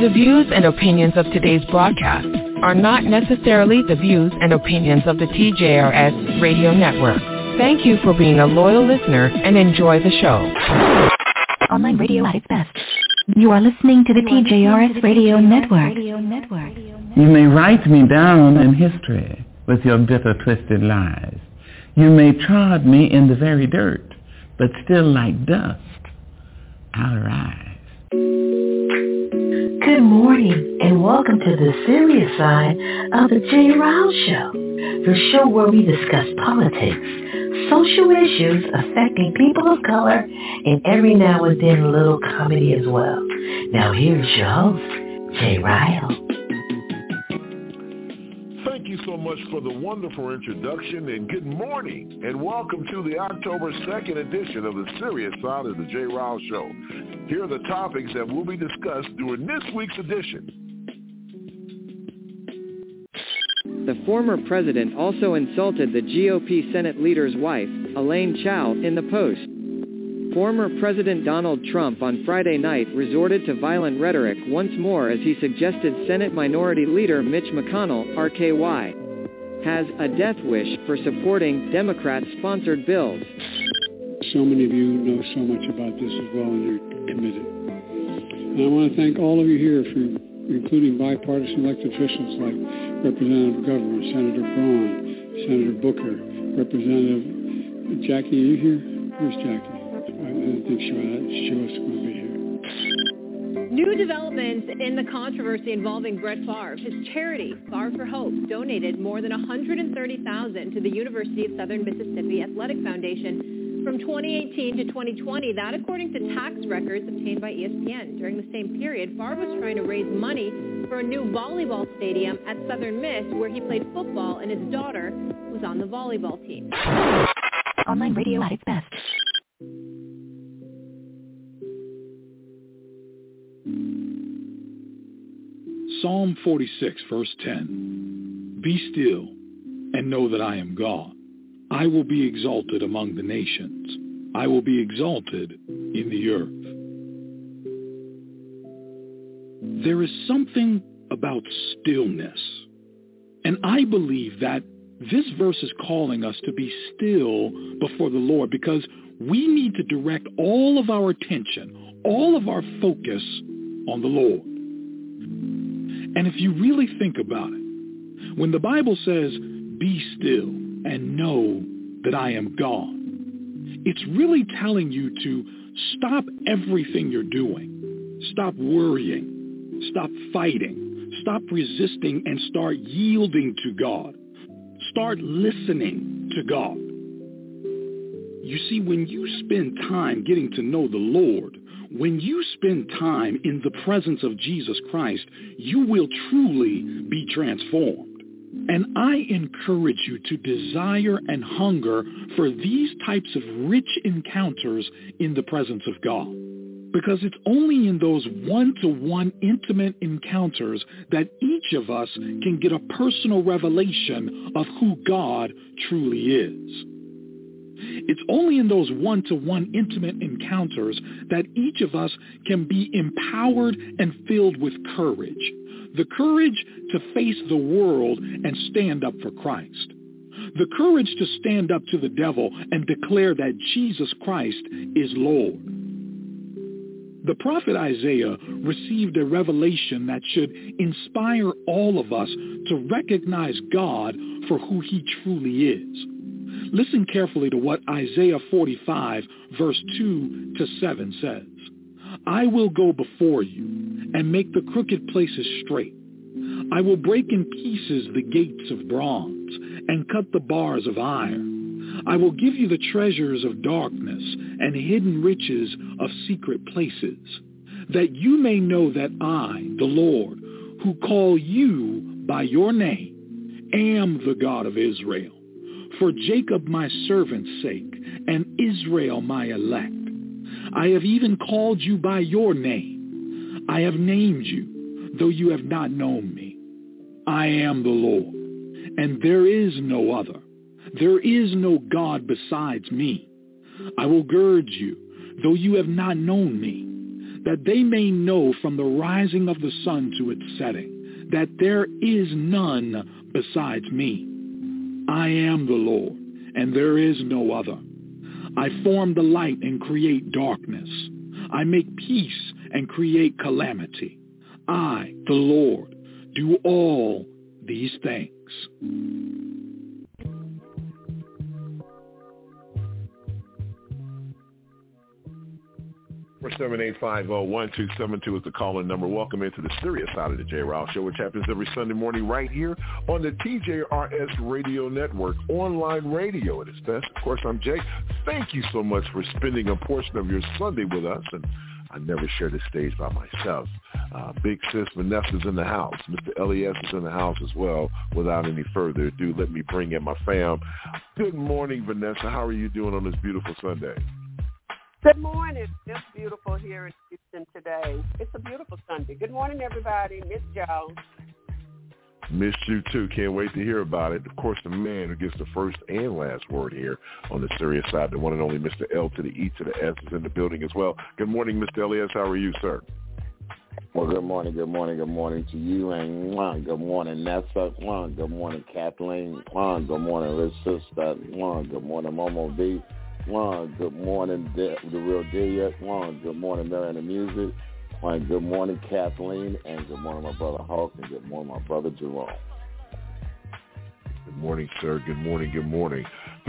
The views and opinions of today's broadcast are not necessarily the views and opinions of the TJRS Radio Network. Thank you for being a loyal listener and enjoy the show. Online radio at its best. You are listening to the TJRS Radio Network. You may write me down in history with your bitter, twisted lies. You may trod me in the very dirt, but still like dust, I'll rise. Good morning, and welcome to the serious side of the Jay Rouse Show, the show where we discuss politics, social issues affecting people of color, and every now and then a little comedy as well. Now here's your host, Jay Rouse. Thank you so much for the wonderful introduction, and good morning, and welcome to the October 2nd edition of the serious side of the Jay Rouse Show. Here are the topics that will be discussed during this week's edition. The former president also insulted the GOP Senate leader's wife, Elaine Chao, in the Post. Former President Donald Trump on Friday night resorted to violent rhetoric once more as he suggested Senate Minority Leader Mitch McConnell, RKY, has a death wish for supporting Democrat-sponsored bills. So many of you know so much about this as well, and you're committed. And I want to thank all of you here for including bipartisan elected officials like Representative Governor, Senator Braun, Senator Booker, Representative Jackie. Are you here? Where's Jackie? I didn't think she was going to be here. New developments in the controversy involving Brett Favre. His charity, Favre for Hope, donated more than $130,000 to the University of Southern Mississippi Athletic Foundation from 2018 to 2020, that according to tax records obtained by ESPN. During the same period, Favre was trying to raise money for a new volleyball stadium at Southern Miss, where he played football, and his daughter was on the volleyball team. Online radio at its best. Psalm 46, verse 10. Be still and know that I am God. I will be exalted among the nations. I will be exalted in the earth. There is something about stillness. And I believe that this verse is calling us to be still before the Lord, because we need to direct all of our attention, all of our focus on the Lord. And if you really think about it, when the Bible says, be still and know that I am God, it's really telling you to stop everything you're doing. Stop worrying. Stop fighting. Stop resisting and start yielding to God. Start listening to God. You see, when you spend time getting to know the Lord, when you spend time in the presence of Jesus Christ, you will truly be transformed. And I encourage you to desire and hunger for these types of rich encounters in the presence of God. Because it's only in those one-to-one intimate encounters that each of us can get a personal revelation of who God truly is. It's only in those one-to-one intimate encounters that each of us can be empowered and filled with courage. The courage to face the world and stand up for Christ. The courage to stand up to the devil and declare that Jesus Christ is Lord. The prophet Isaiah received a revelation that should inspire all of us to recognize God for who he truly is. Listen carefully to what Isaiah 45, verse 2 to 7 says. I will go before you and make the crooked places straight. I will break in pieces the gates of bronze and cut the bars of iron. I will give you the treasures of darkness and hidden riches of secret places, that you may know that I, the Lord, who call you by your name, am the God of Israel. For Jacob my servant's sake, and Israel my elect. I have even called you by your name. I have named you, though you have not known me. I am the Lord, and there is no other. There is no God besides me. I will gird you, though you have not known me. that they may know from the rising of the sun to its setting, that there is none besides me. I am the Lord, and there is no other. I form the light and create darkness. I make peace and create calamity. I, the Lord, do all these things. 478-501-272 is the call-in number. Welcome into the serious side of the J. Ryle Show, which happens every Sunday morning right here on the TJRS Radio Network, online radio at its best. Of course, I'm Jay. Thank you so much for spending a portion of your Sunday with us, and I never share this stage by myself. Big sis Vanessa's in the house. Mr. Elias is in the house as well. Without any further ado, let me bring in my fam. Good morning, Vanessa. How are you doing on this beautiful Sunday? Good morning. It's beautiful here in Houston today. It's a beautiful Sunday. Good morning, everybody. Miss y'all. Miss you too. Can't wait to hear about it. Of course, the man who gets the first and last word here on the serious side, the one and only Mr. L to the E to the S is in the building as well. Good morning, Mr. Elias. How are you, sir? Well, good morning to you, and good morning, Nessa. Good morning, Kathleen. Good morning, Liz Sister. Good morning, Momo B. Good morning, the real Delia. Good morning, Marianne the Music. Good morning, Kathleen, and good morning, my brother Hawk, and good morning, my brother Jerome. Good morning, sir. Good morning.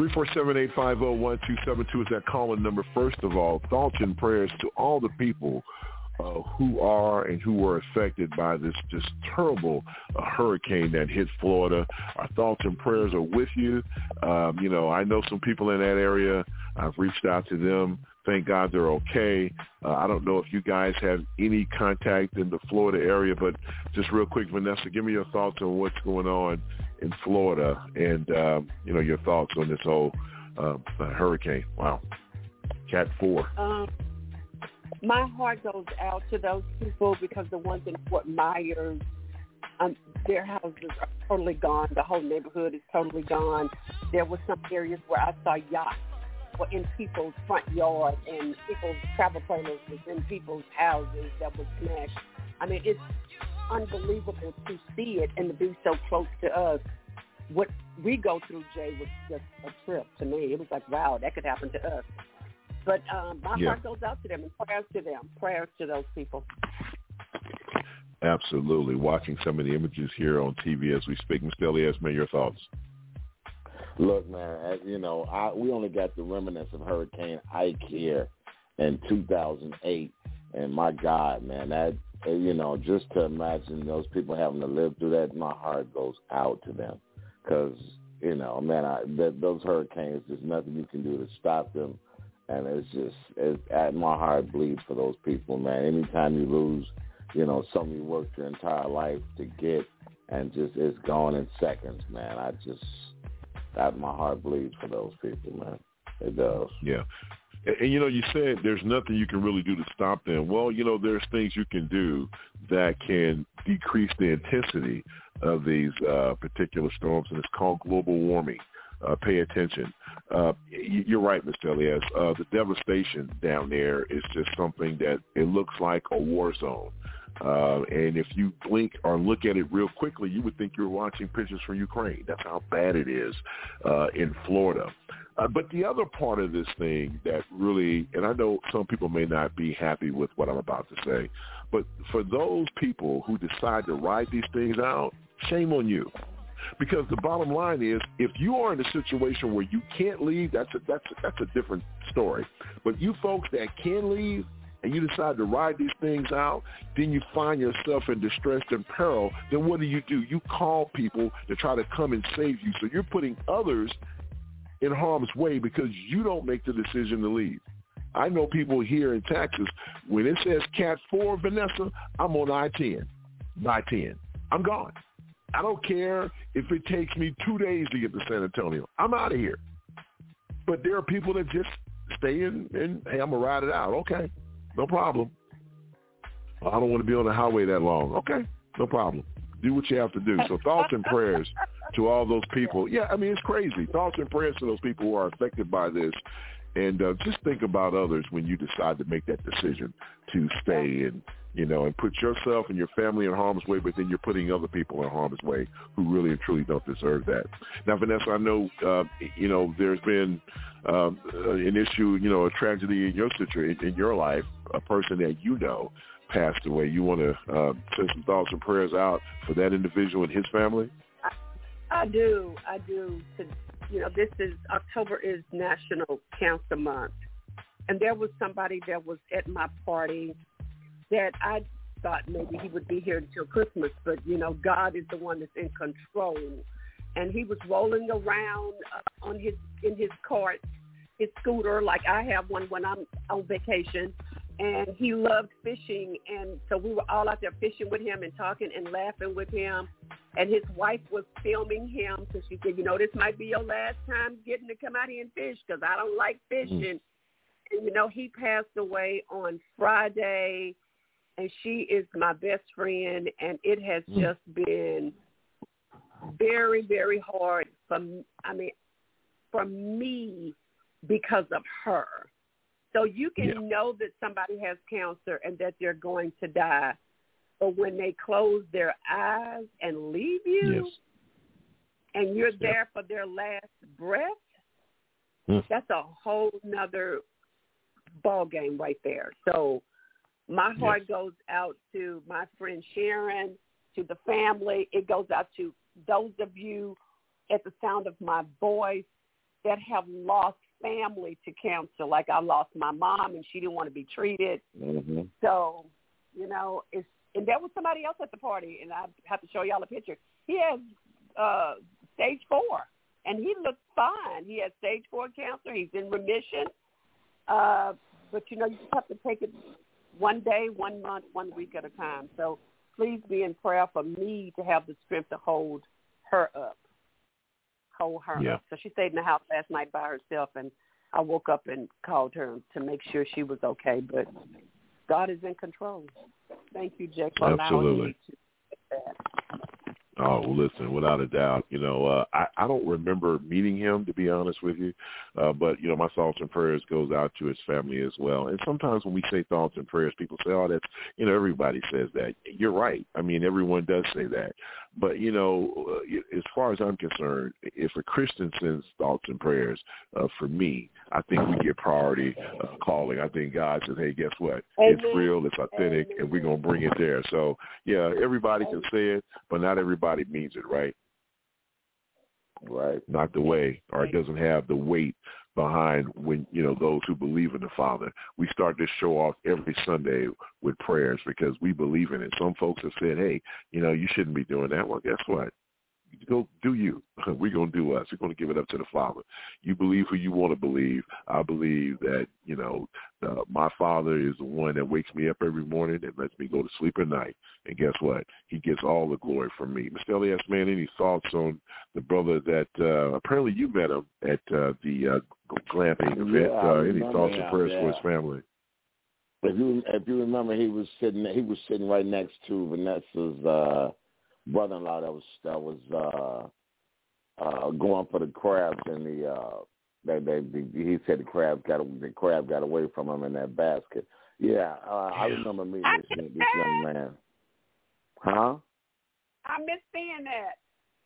347-850-1272 is that call-in number. First of all, thoughts and prayers to all the people who are and who were affected by this just terrible hurricane that hit Florida. Our thoughts and prayers are with you. I know some people in that area. I've reached out to them. Thank God they're okay. I don't know if you guys have any contact in the Florida area, but just real quick, Vanessa, give me your thoughts on what's going on in Florida and, your thoughts on this whole hurricane. Wow. Cat 4. My heart goes out to those people because the ones in Fort Myers, their houses are totally gone. The whole neighborhood is totally gone. There were some areas where I saw yachts were in people's front yard and people's travel trailers was in people's houses that were smashed. I mean, it's unbelievable to see it and to be so close to us. What we go through, Jay, was just a trip to me. It was like, wow, that could happen to us. But my heart goes out to them and prayers to them, prayers to those people. Absolutely. Watching some of the images here on TV as we speak. Mr. Elias, man, your thoughts? Look, man, we only got the remnants of Hurricane Ike here in 2008. And my God, man, that, just to imagine those people having to live through that, my heart goes out to them. Because, those hurricanes, there's nothing you can do to stop them. And my heart bleeds for those people, man. Anytime you lose, something you worked your entire life to get and just it's gone in seconds, man. My heart bleeds for those people, man. It does. Yeah. And, you said there's nothing you can really do to stop them. Well, there's things you can do that can decrease the intensity of these particular storms, and it's called global warming. Pay attention. You're right, Mr. Elias. The devastation down there is just something that it looks like a war zone. And if you blink or look at it real quickly, you would think you're watching pictures from Ukraine. That's how bad it is in Florida. But the other part of this thing that really, and I know some people may not be happy with what I'm about to say, but for those people who decide to ride these things out, shame on you. Because the bottom line is, if you are in a situation where you can't leave, that's a different story. But you folks that can leave and you decide to ride these things out, then you find yourself in distress and peril, then what do? You call people to try to come and save you. So you're putting others in harm's way because you don't make the decision to leave. I know people here in Texas, when it says Cat 4, Vanessa, I'm on I-10, by 10. I'm gone. I don't care if it takes me 2 days to get to San Antonio. I'm out of here. But there are people that just stay in and, hey, I'm going to ride it out. Okay, no problem. I don't want to be on the highway that long. Okay, no problem. Do what you have to do. So thoughts and prayers to all those people. Yeah, I mean, it's crazy. Thoughts and prayers to those people who are affected by this. And just think about others when you decide to make that decision to stay and, and put yourself and your family in harm's way, but then you're putting other people in harm's way who really and truly don't deserve that. Now, Vanessa, I know, there's been an issue, a tragedy in your situation, in your life, a person that passed away. You want to send some thoughts and prayers out for that individual and his family? I do. This is October is National Cancer Month, and there was somebody that was at my party that I thought maybe he would be here until Christmas, but God is the one that's in control, and he was rolling around in his cart, his scooter, like I have one when I'm on vacation. And he loved fishing, and so we were all out there fishing with him and talking and laughing with him. And his wife was filming him because she said, this might be your last time getting to come out here and fish because I don't like fishing. And, he passed away on Friday, and she is my best friend, and it has just been very, very hard for me because of her. So you can know that somebody has cancer and that they're going to die, but when they close their eyes and leave you, and you're there for their last breath, that's a whole nother ball game right there. So my heart goes out to my friend Sharon, to the family. It goes out to those of you at the sound of my voice that have lost family to cancer. Like I lost my mom, and she didn't want to be treated. So, and there was somebody else at the party, and I have to show y'all a picture. He has stage 4, and he looks fine. He has stage 4 cancer. He's in remission. But you just have to take it one day, 1 month, 1 week at a time. So please be in prayer for me to have the strength to hold her up. So she stayed in the house last night by herself, and I woke up and called her to make sure she was okay. But God is in control. Thank you, Jake, for allowing me to say that. Oh, well, listen, without a doubt, I don't remember meeting him, to be honest with you, but, my thoughts and prayers goes out to his family as well. And sometimes when we say thoughts and prayers, people say, oh, that's, everybody says that. You're right. I mean, everyone does say that. But, as far as I'm concerned, if a Christian sends thoughts and prayers, for me, I think we get priority calling. I think God says, hey, guess what? Amen. It's real, it's authentic, and we're going to bring it there. So, everybody can say it, but not everybody means it, right? Right. Not the way, or it doesn't have the weight behind when, those who believe in the Father. We start this show off every Sunday with prayers because we believe in it. Some folks have said, hey, you shouldn't be doing that. Well, guess what? Go do you. We're going to do us. We're going to give it up to the Father. You believe who you want to believe. I believe that, my Father is the one that wakes me up every morning and lets me go to sleep at night. And guess what? He gets all the glory from me. Mr. Elias, man, any thoughts on the brother that apparently you met him at the glamping event? Any thoughts and prayers for his family? If you remember, he was sitting right next to Vanessa's brother-in-law that was going for the crabs, and he said the crab got away from him in that basket. Yeah, I remember meeting this young man. Huh? I miss seeing that.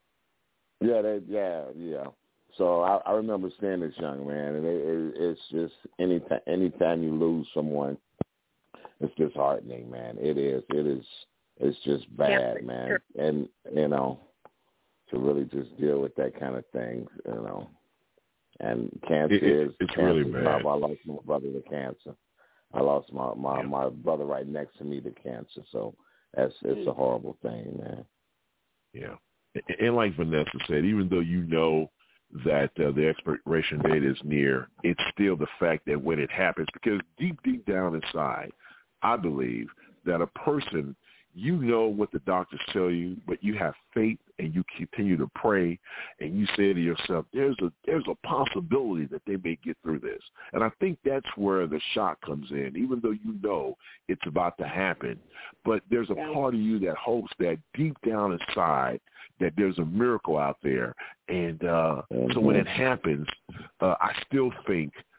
Yeah. So I remember seeing this young man, and it's just anytime you lose someone, it's disheartening, man. It is. It's just bad, man. And, to really just deal with that kind of thing, And cancer is really bad. I lost my brother to cancer. I lost my brother right next to me to cancer. So it's a horrible thing, man. Yeah. And like Vanessa said, even though that the expiration date is near, it's still the fact that when it happens, because deep down inside, I believe that a person, what the doctors tell you, but you have faith and you continue to pray and you say to yourself, there's a possibility that they may get through this. And I think that's where the shock comes in, even though it's about to happen. But there's a part of you that hopes that deep down inside that there's a miracle out there. And so when it happens, I still think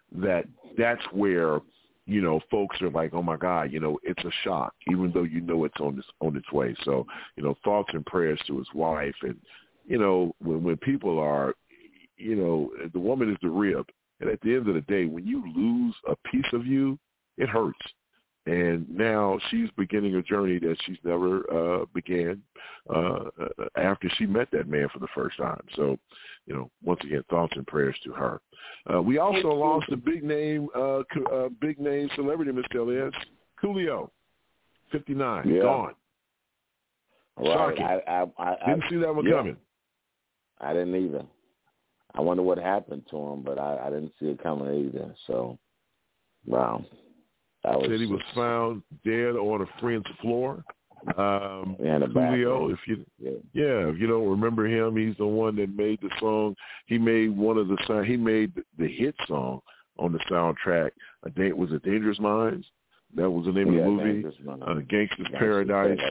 that's where, you know, folks are like, oh my God, you know, it's a shock, even though you know it's on its way. So, you know, thoughts and prayers to his wife. And, you know, when people are, you know, the woman is the rib. And at the end of the day, when you lose a piece of you, it hurts. And now she's beginning a journey that she's never began after she met that man for the first time. So, you know, once again, thoughts and prayers to her. We also lost a big name celebrity, Ms. Elias, Coolio, 59, gone. Right. Shocking. I didn't see that one coming. I didn't either. I wonder what happened to him, but I didn't see it coming either. So, wow. Said he was found dead on a friend's floor. Coolio, if you don't remember him, he's the one that made the song. He made he made the hit song on the soundtrack. Was it Dangerous Minds? That was the name of the movie. Gangsta's Paradise.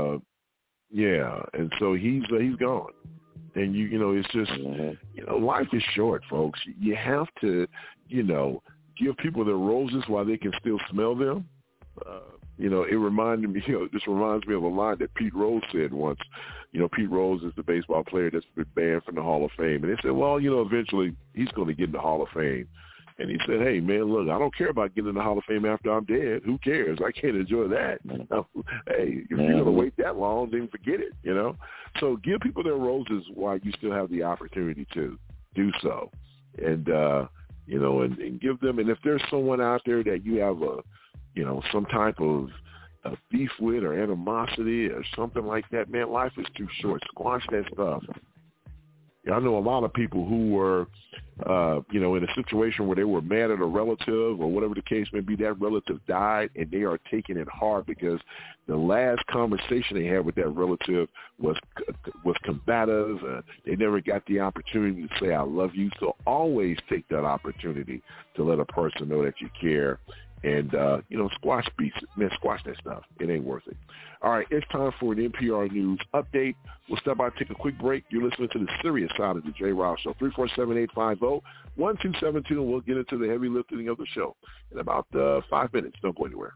And so he's gone. And you know, it's just you know, life is short, folks. You have to, you know, give people their roses while they can still smell them. You know, it reminded me, you know, this reminds me of a line that Pete Rose said once. You know, Pete Rose is the baseball player that's been banned from the Hall of Fame. And they said, well, you know, eventually he's going to get in the Hall of Fame. And he said, hey, man, look, I don't care about getting in the Hall of Fame after I'm dead. Who cares? I can't enjoy that. Hey, if you're going to wait that long, then forget it, you know. So give people their roses while you still have the opportunity to do so. And, you know, and give them, and if there's someone out there that you have some type of beef with or animosity or something like that, man, life is too short. Squash that stuff. I know a lot of people who were, in a situation where they were mad at a relative or whatever the case may be, that relative died, and they are taking it hard because the last conversation they had with that relative was combative. They never got the opportunity to say, I love you. So always take that opportunity to let a person know that you care. And, squash beats. Man, squash that stuff. It ain't worth it. All right, it's time for an NPR News update. We'll step by, take a quick break. You're listening to the serious side of the J. Rouse Show, 347-850-1272, and we'll get into the heavy lifting of the show in about 5 minutes. Don't go anywhere.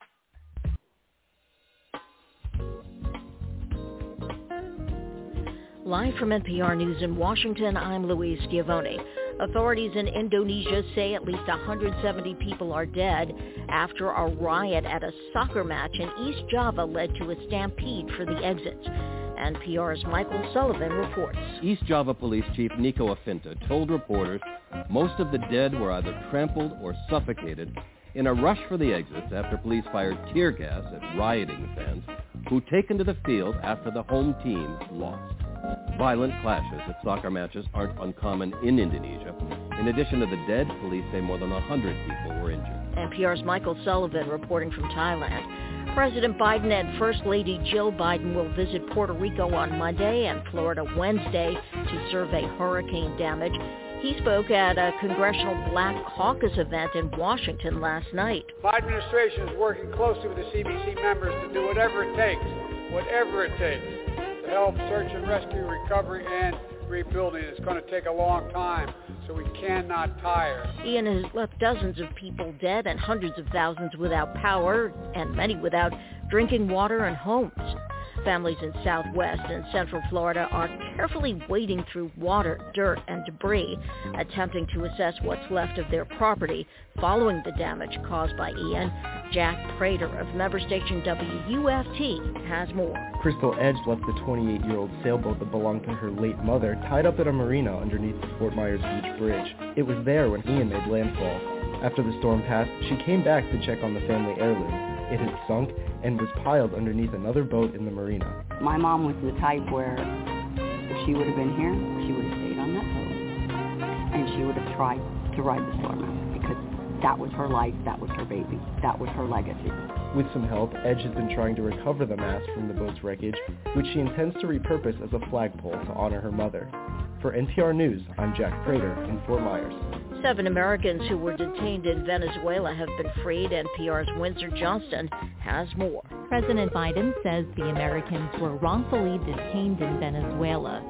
Live from NPR News in Washington, I'm Louise Schiavone. Authorities in Indonesia say at least 170 people are dead after a riot at a soccer match in East Java led to a stampede for the exits. NPR's Michael Sullivan reports. East Java Police Chief Nico Afinta told reporters most of the dead were either trampled or suffocated in a rush for the exits after police fired tear gas at rioting fans who'd taken to the field after the home team lost. Violent clashes at soccer matches aren't uncommon in Indonesia. In addition to the dead, police say more than 100 people were injured. NPR's Michael Sullivan reporting from Thailand. President Biden and First Lady Jill Biden will visit Puerto Rico on Monday and Florida Wednesday to survey hurricane damage. He spoke at a Congressional Black Caucus event in Washington last night. My administration is working closely with the CBC members to do whatever it takes, to help search and rescue, recovery, and rebuilding. It's going to take a long time, so we cannot tire. Ian has left dozens of people dead and hundreds of thousands without power, and many without drinking water and homes. Families in Southwest and Central Florida are carefully wading through water, dirt, and debris, attempting to assess what's left of their property following the damage caused by Ian. Jack Prater of member station WUFT has more. Crystal Edge left the 28-year-old sailboat that belonged to her late mother tied up at a marina underneath the Fort Myers Beach Bridge. It was there when Ian made landfall. After the storm passed, she came back to check on the family heirloom. It had sunk and was piled underneath another boat in the marina. My mom was the type where if she would have been here, she would have stayed on that boat. And she would have tried to ride the storm out because that was her life, that was her baby, that was her legacy. With some help, Edge has been trying to recover the mast from the boat's wreckage, which she intends to repurpose as a flagpole to honor her mother. For NPR News, I'm Jack Prater in Fort Myers. 7 Americans who were detained in Venezuela have been freed. NPR's Windsor Johnston has more. President Biden says the Americans were wrongfully detained in Venezuela.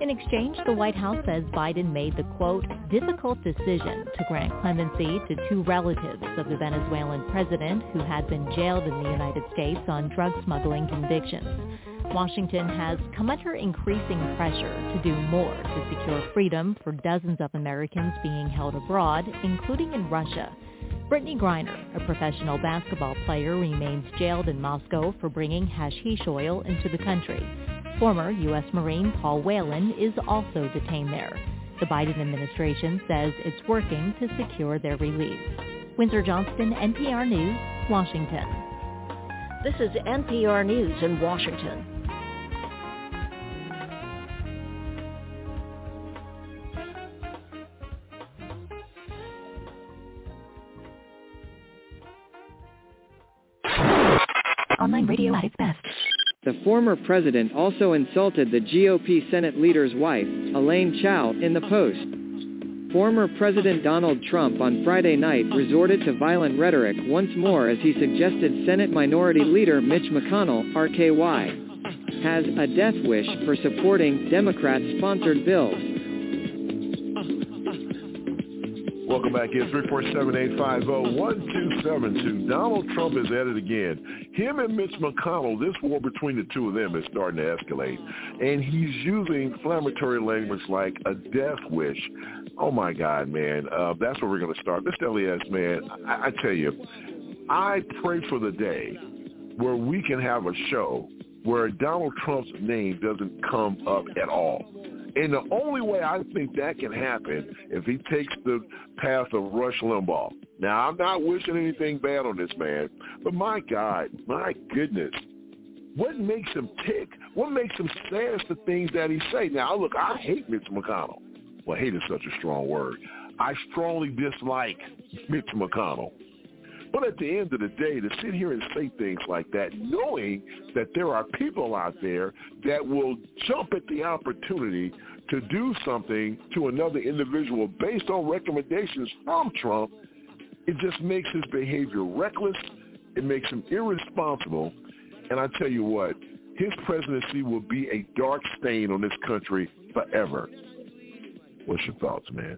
In exchange, the White House says Biden made the, quote, difficult decision to grant clemency to two relatives of the Venezuelan president who had been jailed in the United States on drug smuggling convictions. Washington has come under increasing pressure to do more to secure freedom for dozens of Americans being held abroad, including in Russia. Brittany Griner, a professional basketball player, remains jailed in Moscow for bringing hashish oil into the country. Former U.S. Marine Paul Whelan is also detained there. The Biden administration says it's working to secure their release. Windsor Johnston, NPR News, Washington. This is NPR News in Washington. Online radio at its best. The former president also insulted the GOP Senate leader's wife, Elaine Chao, in the Post. Former President Donald Trump on Friday night resorted to violent rhetoric once more as he suggested Senate Minority Leader Mitch McConnell, RKY, has a death wish for supporting Democrat-sponsored bills. Welcome back in 347-850-1272. Donald Trump is at it again. Him and Mitch McConnell, this war between the two of them is starting to escalate. And he's using inflammatory language like a death wish. Oh, my God, man. That's where we're going to start. Mr. Elias, man, I tell you, I pray for the day where we can have a show where Donald Trump's name doesn't come up at all. And the only way I think that can happen if he takes the path of Rush Limbaugh. Now, I'm not wishing anything bad on this man, but my God, my goodness, what makes him tick? What makes him say the things that he say? Now, look, I hate Mitch McConnell. Well, hate is such a strong word. I strongly dislike Mitch McConnell. But at the end of the day, to sit here and say things like that, knowing that there are people out there that will jump at the opportunity to do something to another individual based on recommendations from Trump, it just makes his behavior reckless. It makes him irresponsible. And I tell you what, his presidency will be a dark stain on this country forever. What's your thoughts, man?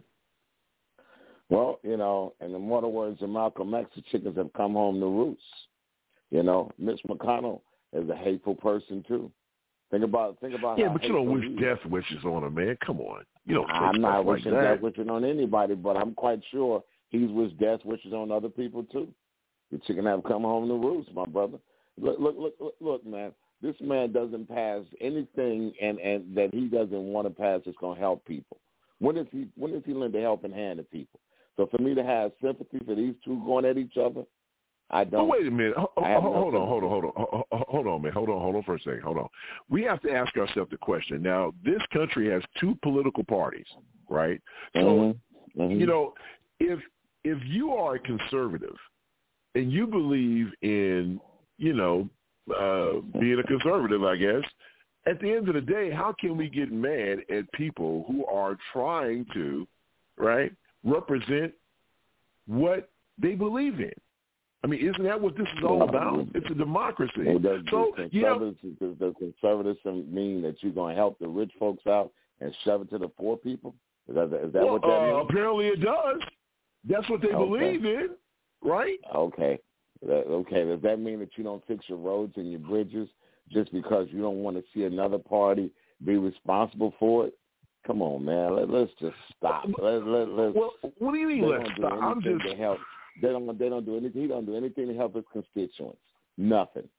Well, in the immortal words of Malcolm X, the chickens have come home to roost. Mitch McConnell is a hateful person too. Think about. Yeah, but you don't wish death wishes on him, man. Come on, I'm not wishing death wishes on anybody, but I'm quite sure he's wished death wishes on other people too. The chicken have come home to roost, my brother. Look, man. This man doesn't pass anything, and that he doesn't want to pass that's going to help people. When does he lend a helping hand to people? So for me to have sympathy for these two going at each other, I don't. Oh, wait a minute. Hold on, man. Hold on for a second. Hold on. We have to ask ourselves the question. Now, this country has two political parties, right? So, if you are a conservative and you believe in, being a conservative, I guess, at the end of the day, how can we get mad at people who are trying to, right, represent what they believe in? I mean, isn't that what this is all about? It's a democracy. Does conservatism mean that you're going to help the rich folks out and shove it to the poor people? Is that what that means? Apparently it does. That's what they believe in, right? Okay. Does that mean that you don't fix your roads and your bridges just because you don't want to see another party be responsible for it? Come on, man. Let's just stop. Well, what do you mean let's stop? I'm just to help. They don't do anything. He don't do anything to help his constituents. Nothing.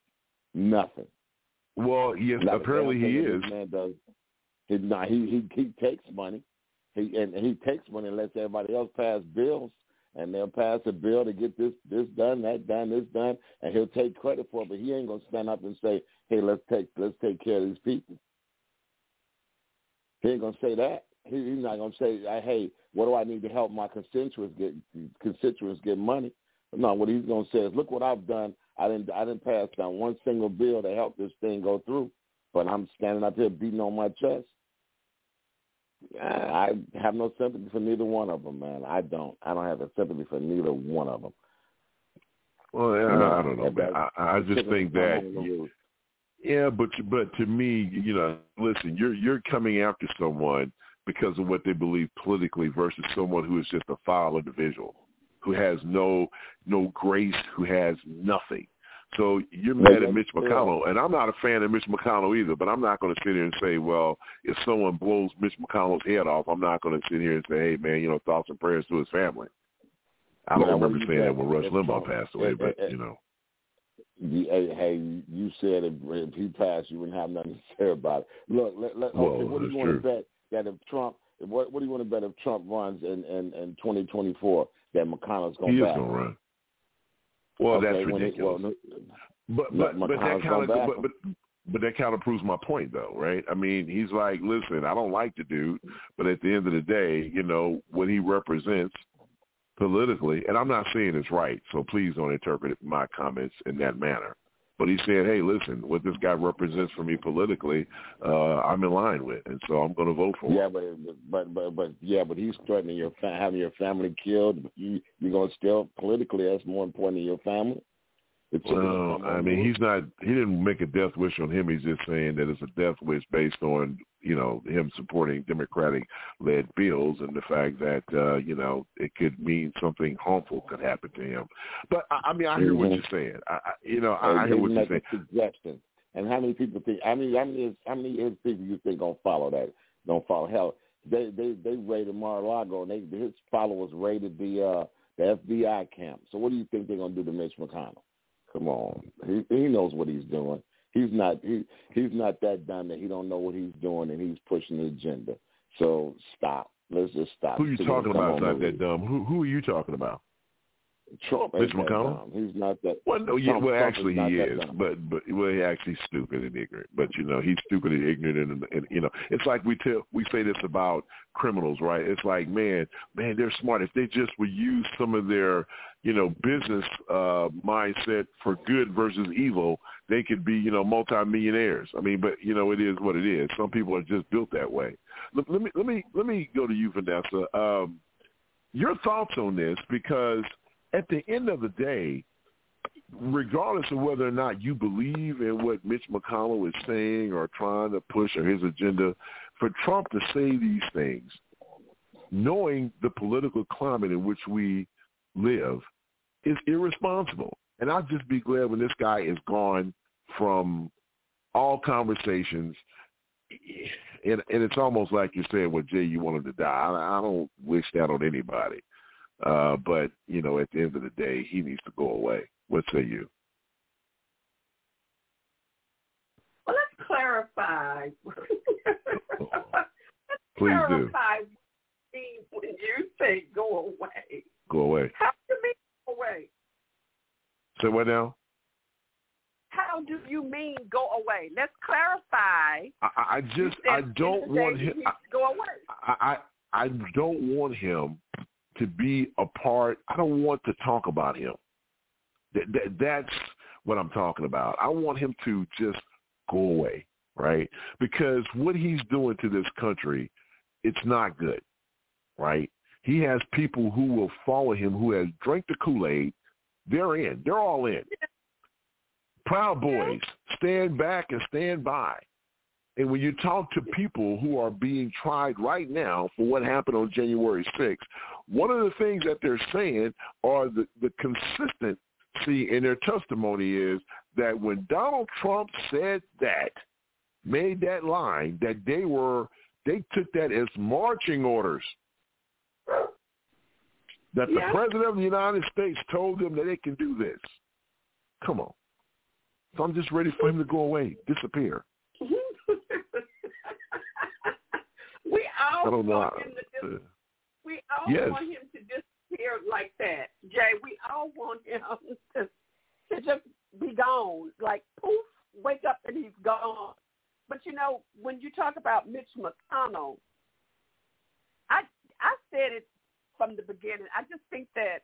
Well, yes, apparently he is. This man does. He takes money. He takes money and lets everybody else pass bills, and they'll pass a bill to get this done, that done, this done, and he'll take credit for it. But he ain't gonna stand up and say, "Hey, let's take care of these people." He ain't gonna say that. He's not gonna say, "Hey, what do I need to help my constituents get money?" No, what he's gonna say is, "Look what I've done. I didn't pass down one single bill to help this thing go through, but I'm standing up here beating on my chest." I have no sympathy for neither one of them, man. I don't have a sympathy for neither one of them. Well, I don't know, man. I just think that Yeah, but to me, listen, you're coming after someone because of what they believe politically versus someone who is just a foul individual, who has no grace, who has nothing. So you're mad at Mitch McConnell, and I'm not a fan of Mitch McConnell either, but I'm not going to sit here and say, well, if someone blows Mitch McConnell's head off, I'm not going to sit here and say, hey, man, thoughts and prayers to his family. I don't remember saying that when Rush Limbaugh passed away, but, Hey, you said if he passed, you wouldn't have nothing to say about it. Look, what do you want to bet that if Trump, what do you want to bet if Trump runs in 2024 that McConnell's going to back? He is going to run. Well, that's ridiculous. But that kind of proves my point, though, right? I mean, he's like, listen, I don't like the dude, but at the end of the day, what he represents politically, and I'm not saying it's right, so please don't interpret my comments in that manner. But he's saying, hey, listen, what this guy represents for me politically, I'm in line with, and so I'm going to vote for him. But he's threatening having your family killed. You're going to still politically, that's more important than your family. Well, I mean, he didn't make a death wish on him. He's just saying that it's a death wish based on, him supporting Democratic-led bills and the fact that, it could mean something harmful could happen to him. But, I hear what you're saying. I hear what you're saying. Suggestion. And how many people think, how many people you think going to follow that? Don't follow. Hell, they raided Mar-a-Lago, and his followers raided the FBI camp. So what do you think they're going to do to Mitch McConnell? Come on, he knows what he's doing. He's not that dumb that he don't know what he's doing, and he's pushing the agenda. So stop. Let's just stop. Who are you talking about? Not that dumb. Who are you talking about? Trump. Mitch McConnell. He's not that. Well, no, actually he is, but he's actually stupid and ignorant. But he's stupid and ignorant, and it's like we say this about criminals, right? It's like, man, they're smart. If they just would use some of their business mindset for good versus evil, they could be multimillionaires. I mean, but it is what it is. Some people are just built that way. Let me go to you, Vanessa. Your thoughts on this, because at the end of the day, regardless of whether or not you believe in what Mitch McConnell is saying or trying to push or his agenda, for Trump to say these things, knowing the political climate in which we live, is irresponsible. And I'd just be glad when this guy is gone from all conversations. And it's almost like you're saying, well, Jay, you want him to die. I don't wish that on anybody. But, at the end of the day, he needs to go away. What say you? Well, let's clarify. Please clarify when you say go away. Go away. How do you mean go away? Say what now? How do you mean go away? Let's clarify. I don't want him. Go away. I don't want him to be a part. I don't want to talk about him. That's what I'm talking about. I want him to just go away, right? Because what he's doing to this country, it's not good, right? He has people who will follow him who has drank the Kool-Aid. They're in. They're all in. Proud Boys, stand back and stand by. And when you talk to people who are being tried right now for what happened on January 6th, one of the things that they're saying are the consistency in their testimony is that when Donald Trump said that, made that line, that they took that as marching orders. That the President of the United States told them that they can do this. Come on. So I'm just ready for him to go away, disappear. We all want him to disappear like that, Jay. We all want him to just be gone, like poof, wake up and he's gone. But when you talk about Mitch McConnell, I said it from the beginning. I just think that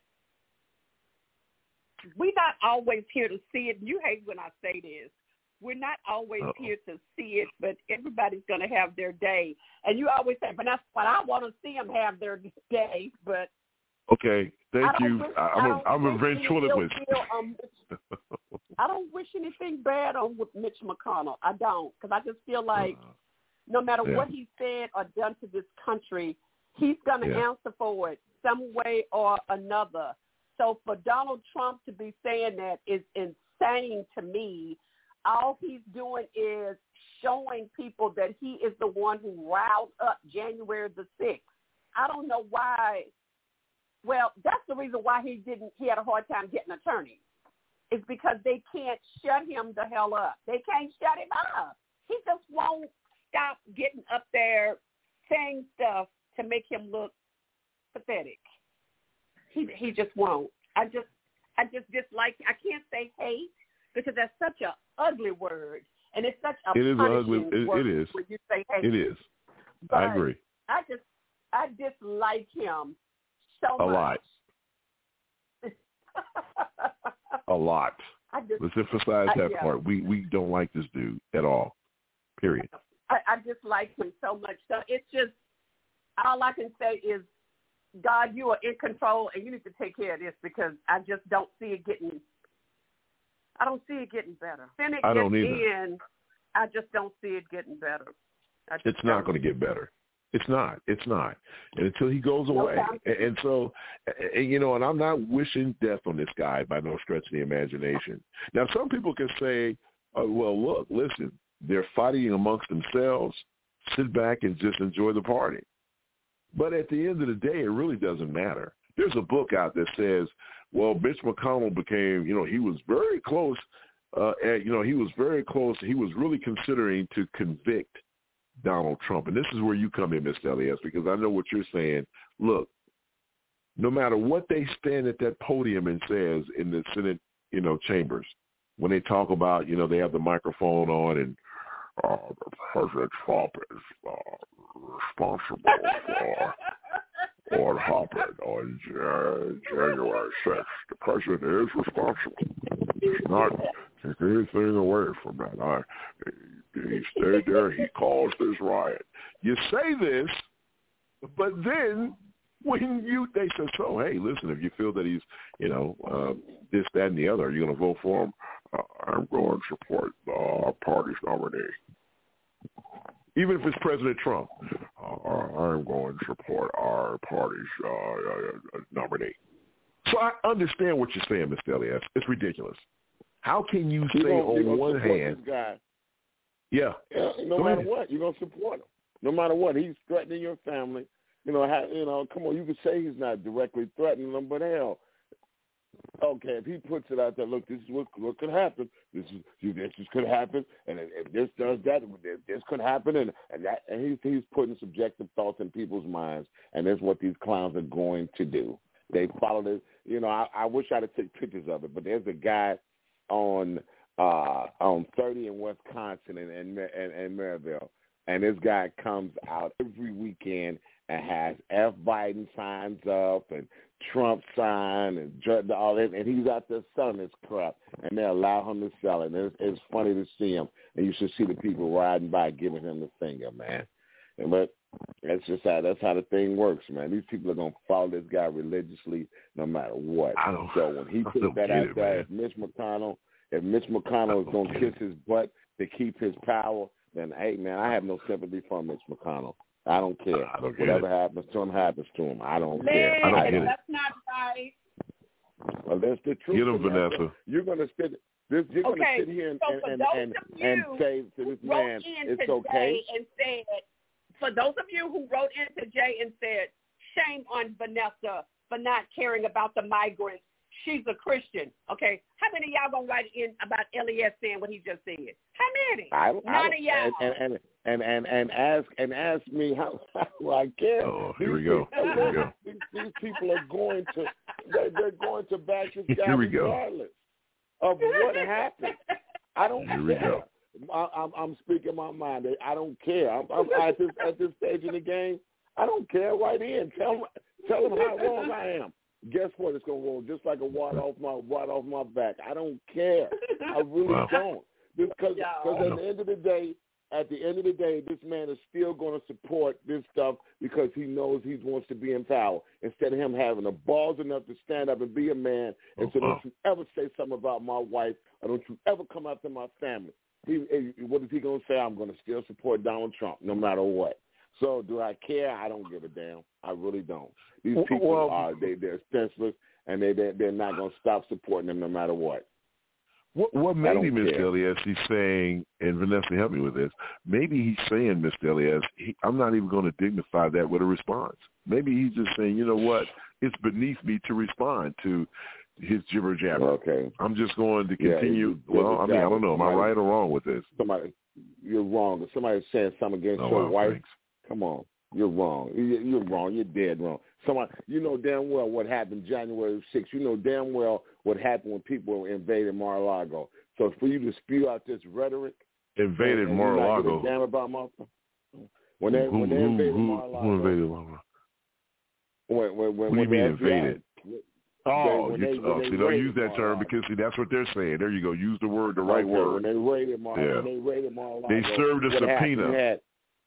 we're not always here to see it. You hate when I say this. We're not always here to see it, but everybody's going to have their day. And you always say, but that's what I want to see them have their day. But Okay, thank you. I'm a ventriloquist. I don't wish anything bad on Mitch McConnell. I don't, because I just feel like no matter what he said or done to this country, he's going to answer for it some way or another. So for Donald Trump to be saying that is insane to me. All he's doing is showing people that he is the one who riled up January the 6th. I don't know why. Well, that's the reason why he had a hard time getting an attorney. It's because they can't shut him the hell up. They can't shut him up. He just won't stop getting up there saying stuff to make him look pathetic. He just won't. I just dislike. I can't say hate because that's such an ugly word, and it's such a it is ugly. Word it is. when you say hate. It is. But I agree. I dislike him so a much. Lot. A lot. Let's emphasize that part. We don't like this dude at all. Period. I dislike him so much. So it's just all I can say is, God, you are in control, and you need to take care of this because I just don't see it getting. I don't see it getting better. Senate I don't gets either. in, I just don't see it getting better. It's not going to get better. It's not. And until he goes away. And so, and I'm not wishing death on this guy by no stretch of the imagination. Now, some people can say, well, look, listen, they're fighting amongst themselves. Sit back and just enjoy the party. But at the end of the day, it really doesn't matter. There's a book out that says, well, Mitch McConnell became, he was very close. He was very close. He was really considering to convict Donald Trump. And this is where you come in, Mr. Elias, because I know what you're saying. Look, no matter what they stand at that podium and says in the Senate, chambers, when they talk about, they have the microphone on and President Trump is responsible for what happened on January 6th. The president is responsible. He's not taking anything away from that. He stayed there. He caused this riot. You say this, but then when they say, so, hey, listen, if you feel that he's, this, that, and the other, you're going to vote for him, I'm going to support our party's nominee. Even if it's President Trump, I'm going to support our party's nominee. So I understand what you're saying, Mr. Elias. It's ridiculous. How can you say on one hand, no matter what, you're gonna support him. No matter what, he's threatening your family. Come on, you could say he's not directly threatening them, but hell, okay, if he puts it out there, look, this is what could happen. This could happen, and if this does that, this could happen, and he's putting subjective thoughts in people's minds, and that's what these clowns are going to do. They followed it. I wish I'd have taken pictures of it, but there's a guy on 30 in Wisconsin and Maryville, and this guy comes out every weekend and has F. Biden signs up and Trump sign and all that, and he's out there selling this crap, and they allow him to sell it. And it's funny to see him, and you should see the people riding by giving him the finger, man. But that's how the thing works, man. These people are gonna follow this guy religiously, no matter what. So when he puts that out there, if Mitch McConnell is gonna kiss his butt to keep his power, then hey, man, I have no sympathy for Mitch McConnell. I don't care. Whatever happens to him, happens to him. I don't care. That's not right. Well, that's the truth. Get him, Vanessa. You're gonna sit. You're going to sit here and say to this man, it's okay. And said, for those of you who wrote into Jay and said, shame on Vanessa for not caring about the migrants. She's a Christian. Okay. How many of y'all going to write in about Elias saying what he just said? How many? None of y'all. And ask me how I care. Oh, here we go. These people are going to they're going to back this guy regardless of what happened. I don't care. I'm speaking my mind. I don't care. I'm at this stage in the game. I don't care. Right in. Tell them how wrong I am. Guess what? It's gonna roll just like a water off my back. I don't care. I really don't. Because at the end of the day, at the end of the day, this man is still going to support this stuff because he knows he wants to be in power. Instead of him having the balls enough to stand up and be a man and say, don't you ever say something about my wife or don't you ever come after my family. What is he going to say? I'm going to still support Donald Trump no matter what. So do I care? I don't give a damn. I really don't. These people they're senseless, and they're not going to stop supporting them no matter what. What maybe Mr. Elias he's saying, and Vanessa, help me with this, maybe he's saying, Mr. Elias, I'm not even going to dignify that with a response. Maybe he's just saying, you know what, it's beneath me to respond to his jibber jabber. Okay. I'm just going to continue. Well, I mean, I don't know. Am I right or wrong with this? You're wrong. If somebody's saying something against your wife, come on. You're wrong. You're wrong. You're dead wrong. You know damn well what happened January 6th. You know damn well what happened when people invaded Mar-a-Lago. So for you to spew out this rhetoric, invaded Mar-a-Lago. Damn about when they invaded Mar-a-Lago. Who invaded Mar-a-Lago? What do you mean invaded? Don't use that term because that's what they're saying. There you go. Use the right word. When they raided Mar-a-Lago, they served a subpoena.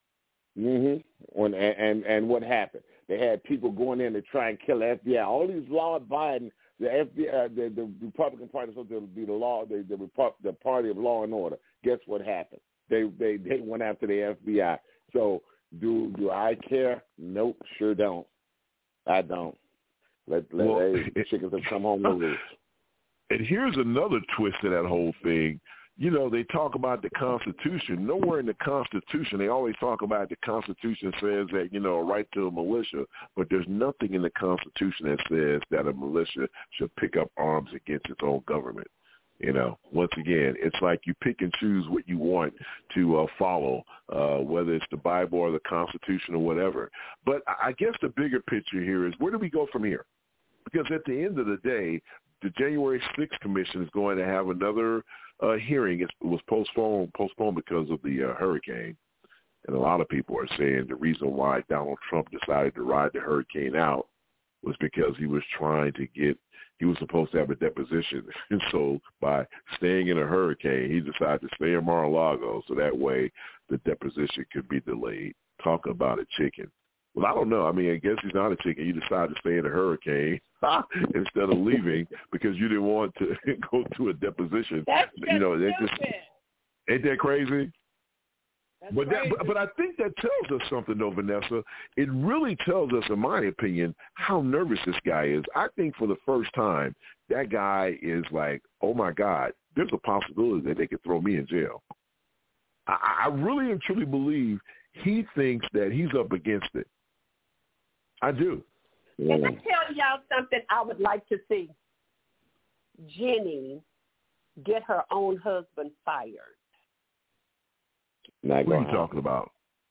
And what happened? They had people going in to try and kill the FBI. All these law-abiding, the FBI, the Republican Party is supposed to be the party of law and order. Guess what happened? They went after the FBI. So do I care? Nope, sure don't. I don't. Let chickens have come home to roost. And here's another twist to that whole thing. You know, they talk about the Constitution. Nowhere in the Constitution, they always talk about the Constitution says that, you know, a right to a militia, but there's nothing in the Constitution that says that a militia should pick up arms against its own government. You know, once again, it's like you pick and choose what you want to follow, whether it's the Bible or the Constitution or whatever. But I guess the bigger picture here is where do we go from here? Because at the end of the day, the January 6th Commission is going to have another hearing. It was postponed because of the hurricane. And a lot of people are saying the reason why Donald Trump decided to ride the hurricane out was because he was supposed to have a deposition. And so by staying in a hurricane, he decided to stay in Mar-a-Lago so that way the deposition could be delayed. Talk about a chicken. Well, I don't know. I mean, I guess he's not a chicken. You decided to stay in a hurricane instead of leaving because you didn't want to go to a deposition. That's just ain't that crazy? But I think that tells us something, though, Vanessa. It really tells us, in my opinion, how nervous this guy is. I think for the first time, that guy is like, oh, my God, there's a possibility that they could throw me in jail. I really and truly believe he thinks that he's up against it. I do. Can I tell y'all something I would like to see? Jenny get her own husband fired. What are you talking about?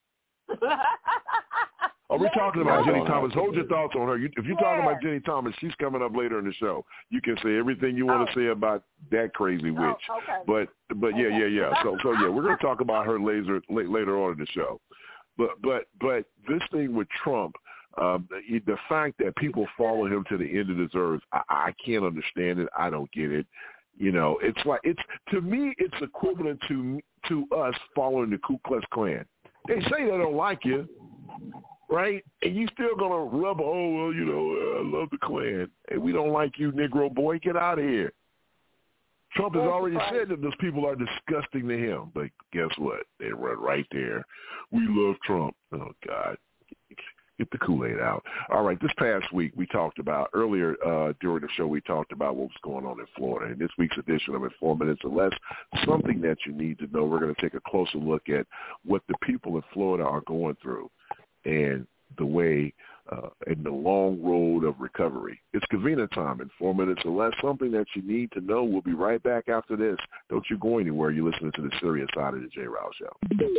Are we talking about Jenny Thomas? Hold your thoughts on her. If you're talking about Jenny Thomas, she's coming up later in the show. You can say everything you want to say about that crazy witch. Okay. But yeah. So yeah, we're going to talk about her later on in the show. But this thing with Trump, the fact that people follow him to the end of this earth, I can't understand it. I don't get it. You know, to me, it's equivalent to us following the Ku Klux Klan. They say they don't like you, right? And you still gonna rub, I love the Klan. Hey, we don't like you, Negro boy. Get out of here. Trump has already said that those people are disgusting to him. But guess what? They run right there. We love Trump. Oh, God. Get the Kool-Aid out. All right, this past week we talked about, earlier during the show, we talked about what was going on in Florida. In this week's edition of In 4 Minutes or Less, something that you need to know, we're going to take a closer look at what the people in Florida are going through and the way and the long road of recovery. It's Kavina time in 4 minutes or less, something that you need to know. We'll be right back after this. Don't you go anywhere. You're listening to the serious side of the J. Rouse Show.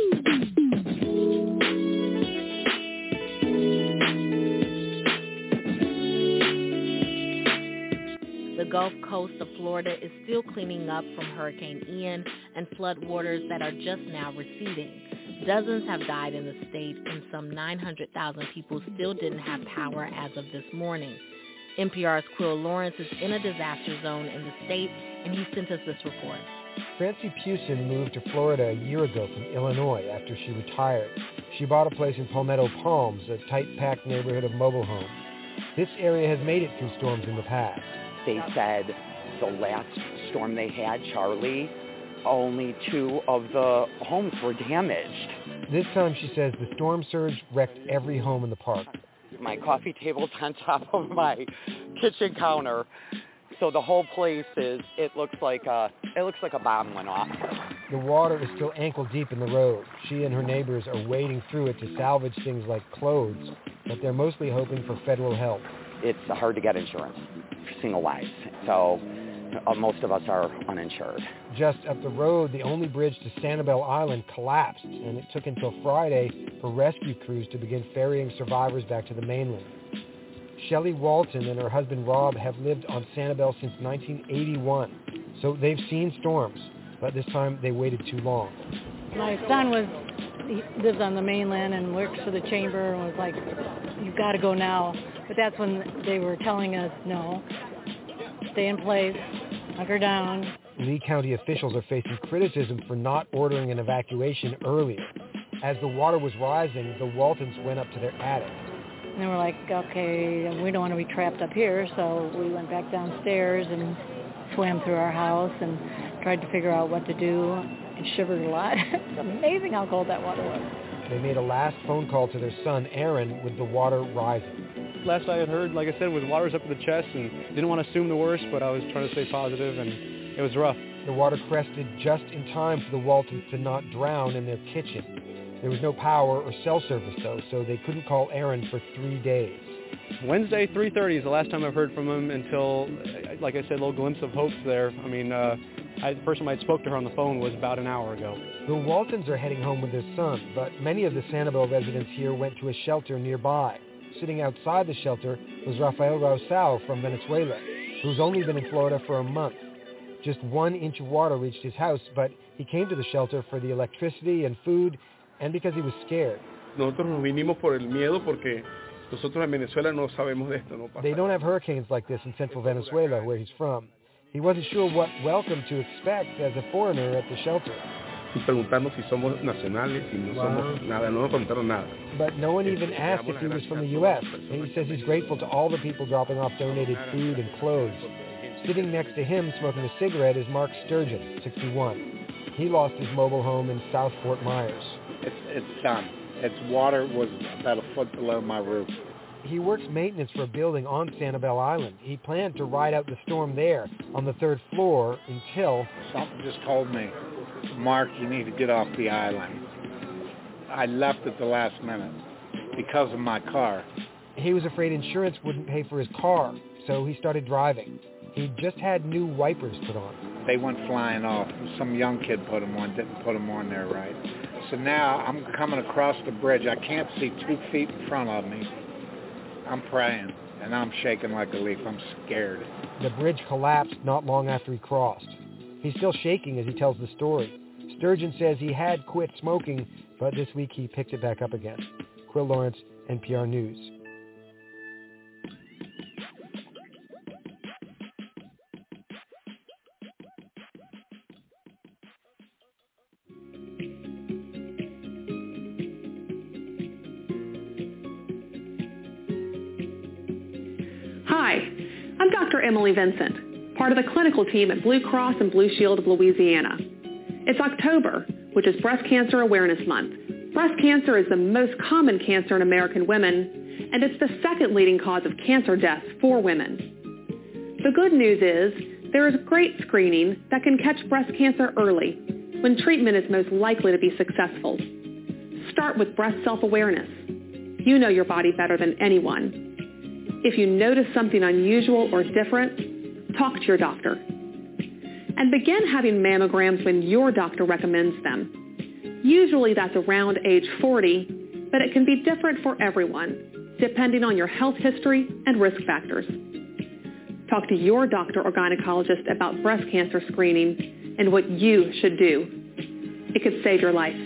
The Gulf Coast of Florida is still cleaning up from Hurricane Ian and floodwaters that are just now receding. Dozens have died in the state, and some 900,000 people still didn't have power as of this morning. NPR's Quill Lawrence is in a disaster zone in the state, and he sent us this report. Francie Pewson moved to Florida a year ago from Illinois after she retired. She bought a place in Palmetto Palms, a tight-packed neighborhood of mobile homes. This area has made it through storms in the past. They said the last storm they had, Charlie, only 2 of the homes were damaged. This time, she says, the storm surge wrecked every home in the park. My coffee table's on top of my kitchen counter, so the whole place it looks like a bomb went off. The water is still ankle deep in the road. She and her neighbors are wading through it to salvage things like clothes, but they're mostly hoping for federal help. It's hard to get insurance, single wives, so most of us are uninsured. Just up the road, the only bridge to Sanibel Island collapsed, and it took until Friday for rescue crews to begin ferrying survivors back to the mainland. Shelley Walton and her husband Rob have lived on Sanibel since 1981, so they've seen storms, but this time they waited too long. My son he lives on the mainland and works for the chamber and was like, you've got to go now. But that's when they were telling us, no, stay in place, hunker down. Lee County officials are facing criticism for not ordering an evacuation earlier. As the water was rising, the Waltons went up to their attic. And they were like, okay, we don't want to be trapped up here, so we went back downstairs and swam through our house and tried to figure out what to do. And shivered a lot. It's amazing how cold that water was. They made a last phone call to their son, Aaron, with the water rising. Last I had heard, like I said, was water's up to the chest, and didn't want to assume the worst, but I was trying to stay positive, and it was rough. The water crested just in time for the Waltons to not drown in their kitchen. There was no power or cell service, though, so they couldn't call Aaron for 3 days. Wednesday, 3:30 is the last time I've heard from him until, like I said, a little glimpse of hope there. I mean, the first time I spoke to her on the phone was about an hour ago. The Waltons are heading home with their son, but many of the Sanibel residents here went to a shelter nearby. Sitting outside the shelter was Rafael Rausao from Venezuela, who's only been in Florida for a month. Just 1 inch of water reached his house, but he came to the shelter for the electricity and food and because he was scared. Nosotros nos vinimos por el miedo porque nosotros en Venezuela no sabemos de esto, no pasa. They don't have hurricanes like this in central Venezuela, where he's from. He wasn't sure what welcome to expect as a foreigner at the shelter. Preguntarnos si somos nacionales, si no somos nada, no nos contaron nada. But no one even asked if he was from the U.S. And he says he's grateful to all the people dropping off donated food and clothes. Sitting next to him smoking a cigarette is Mark Sturgeon, 61. He lost his mobile home in South Fort Myers. It's done. Its water was about a foot below my roof. He works maintenance for a building on Sanibel Island. He planned to ride out the storm there on the 3rd floor until... Something just told me, Mark, you need to get off the island. I left at the last minute because of my car. He was afraid insurance wouldn't pay for his car, so he started driving. He just had new wipers put on. They went flying off. Some young kid put them on, didn't put them on there right. So now I'm coming across the bridge. I can't see 2 feet in front of me. I'm praying, and I'm shaking like a leaf. I'm scared. The bridge collapsed not long after he crossed. He's still shaking as he tells the story. Sturgeon says he had quit smoking, but this week he picked it back up again. Quill Lawrence, NPR News. Hi, I'm Dr. Emily Vincent, part of the clinical team at Blue Cross and Blue Shield of Louisiana. It's October, which is Breast Cancer Awareness Month. Breast cancer is the most common cancer in American women, and it's the second leading cause of cancer deaths for women. The good news is there is great screening that can catch breast cancer early, when treatment is most likely to be successful. Start with breast self-awareness. You know your body better than anyone. If you notice something unusual or different, talk to your doctor. And begin having mammograms when your doctor recommends them. Usually that's around age 40, but it can be different for everyone, depending on your health history and risk factors. Talk to your doctor or gynecologist about breast cancer screening and what you should do. It could save your life.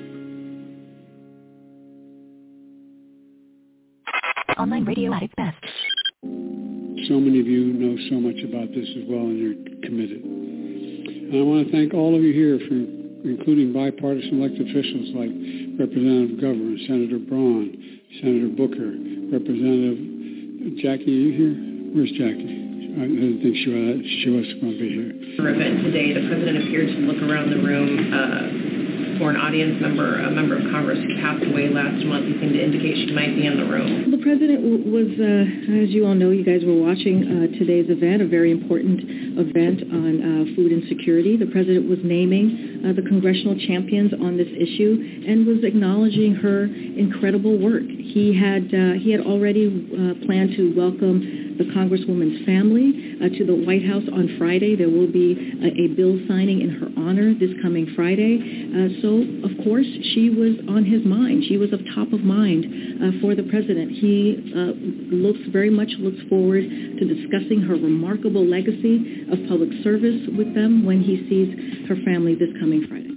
Online radio at its best. So many of you know so much about this as well, and you're committed. And I want to thank all of you here, including bipartisan elected officials like Representative Governor, Senator Braun, Senator Booker, Representative Jackie. Are you here? Where's Jackie? I didn't think she was going to be here. For event today, the president appeared to look around the room for an audience member, a member of Congress who passed away last month. He seemed to indicate she might be in the room. The president was, as you all know, you guys were watching today's event, a very important event on food insecurity. The president was naming the congressional champions on this issue and was acknowledging her incredible work. He had already planned to welcome the Congresswoman's family to the White House on Friday. There will be a bill signing in her honor this coming Friday. So, of course, she was on his mind. She was of top of mind for the president. He very much looks forward to discussing her remarkable legacy of public service with them when he sees her family this coming Friday.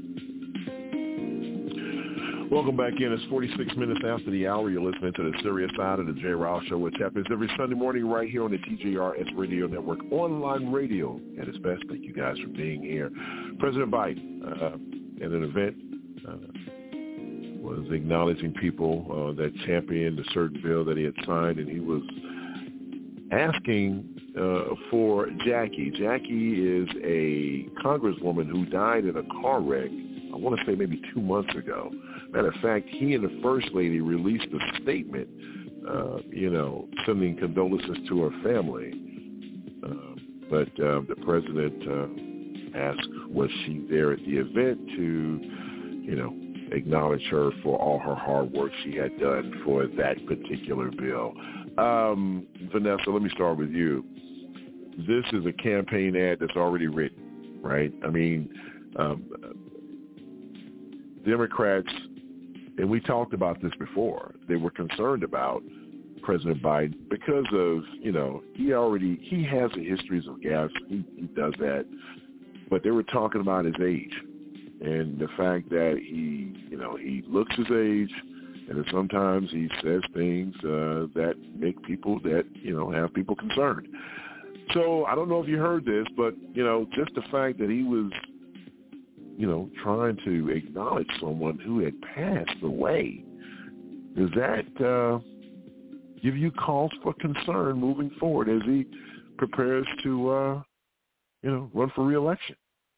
Welcome back in. It's 46 minutes after the hour. You're listening to the Serious Side of the Jay Rouse Show, which happens every Sunday morning right here on the TJRS Radio Network, online radio at its best. Thank you guys for being here. President Biden, at an event, was acknowledging people that championed a certain bill that he had signed, and he was asking for Jackie. Jackie is a congresswoman who died in a car wreck, I want to say maybe 2 months ago. Matter of fact, he and the First Lady released a statement, sending condolences to her family. But the president asked, was she there at the event to, acknowledge her for all her hard work she had done for that particular bill. Vanessa, let me start with you. This is a campaign ad that's already written, right? I mean, Democrats, and we talked about this before, they were concerned about President Biden because of, he has a history of gas. He does that. But they were talking about his age and the fact that he looks his age, and sometimes he says things that make people have people concerned. So I don't know if you heard this, but, just the fact that he was, trying to acknowledge someone who had passed away, does that give you cause for concern moving forward as he prepares to, run for re-election?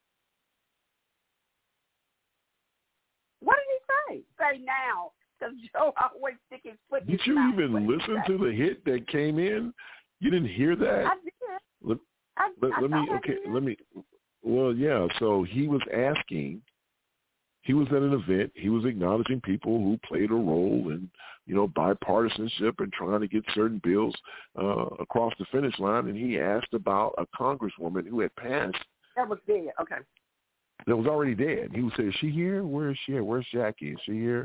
What did he say? Say now, because Joe always stick his foot in his mouth. mouth. Did you even listen to the hit that came in? You didn't hear that? I did. Let me. Well, yeah. So he was asking. He was at an event. He was acknowledging people who played a role in, bipartisanship and trying to get certain bills across the finish line. And he asked about a congresswoman who had passed. That was dead. Okay. That was already dead. He would say, "Is she here? Where is she? Where's Jackie? Is she here?"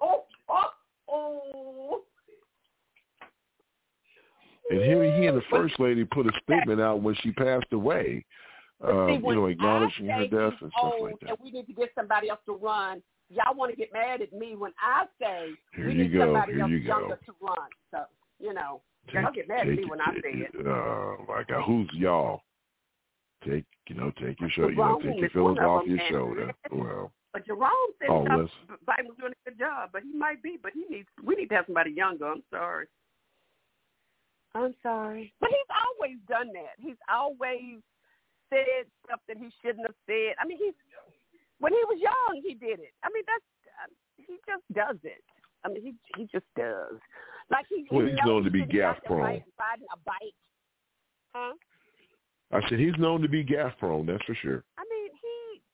And here he and the First Lady put a statement out when she passed away, acknowledging her death and stuff like that. And we need to get somebody else to run. Y'all want to get mad at me when I say we need somebody else younger to run. So, y'all get mad at me when I say it. Oh, my God. Who's y'all? Take your shoulder. Take your feelings off your shoulder. Well. But Jerome said Biden was doing a good job, but he might be. But we need to have somebody younger. I'm sorry. But he's always done that. He's always said stuff that he shouldn't have said. I mean, when he was young, he did it. I mean, he just does it. I mean, he just does. Like he's known to be gaffe prone. Riding a bike. Huh? I said he's known to be gaffe prone. That's for sure. I mean, he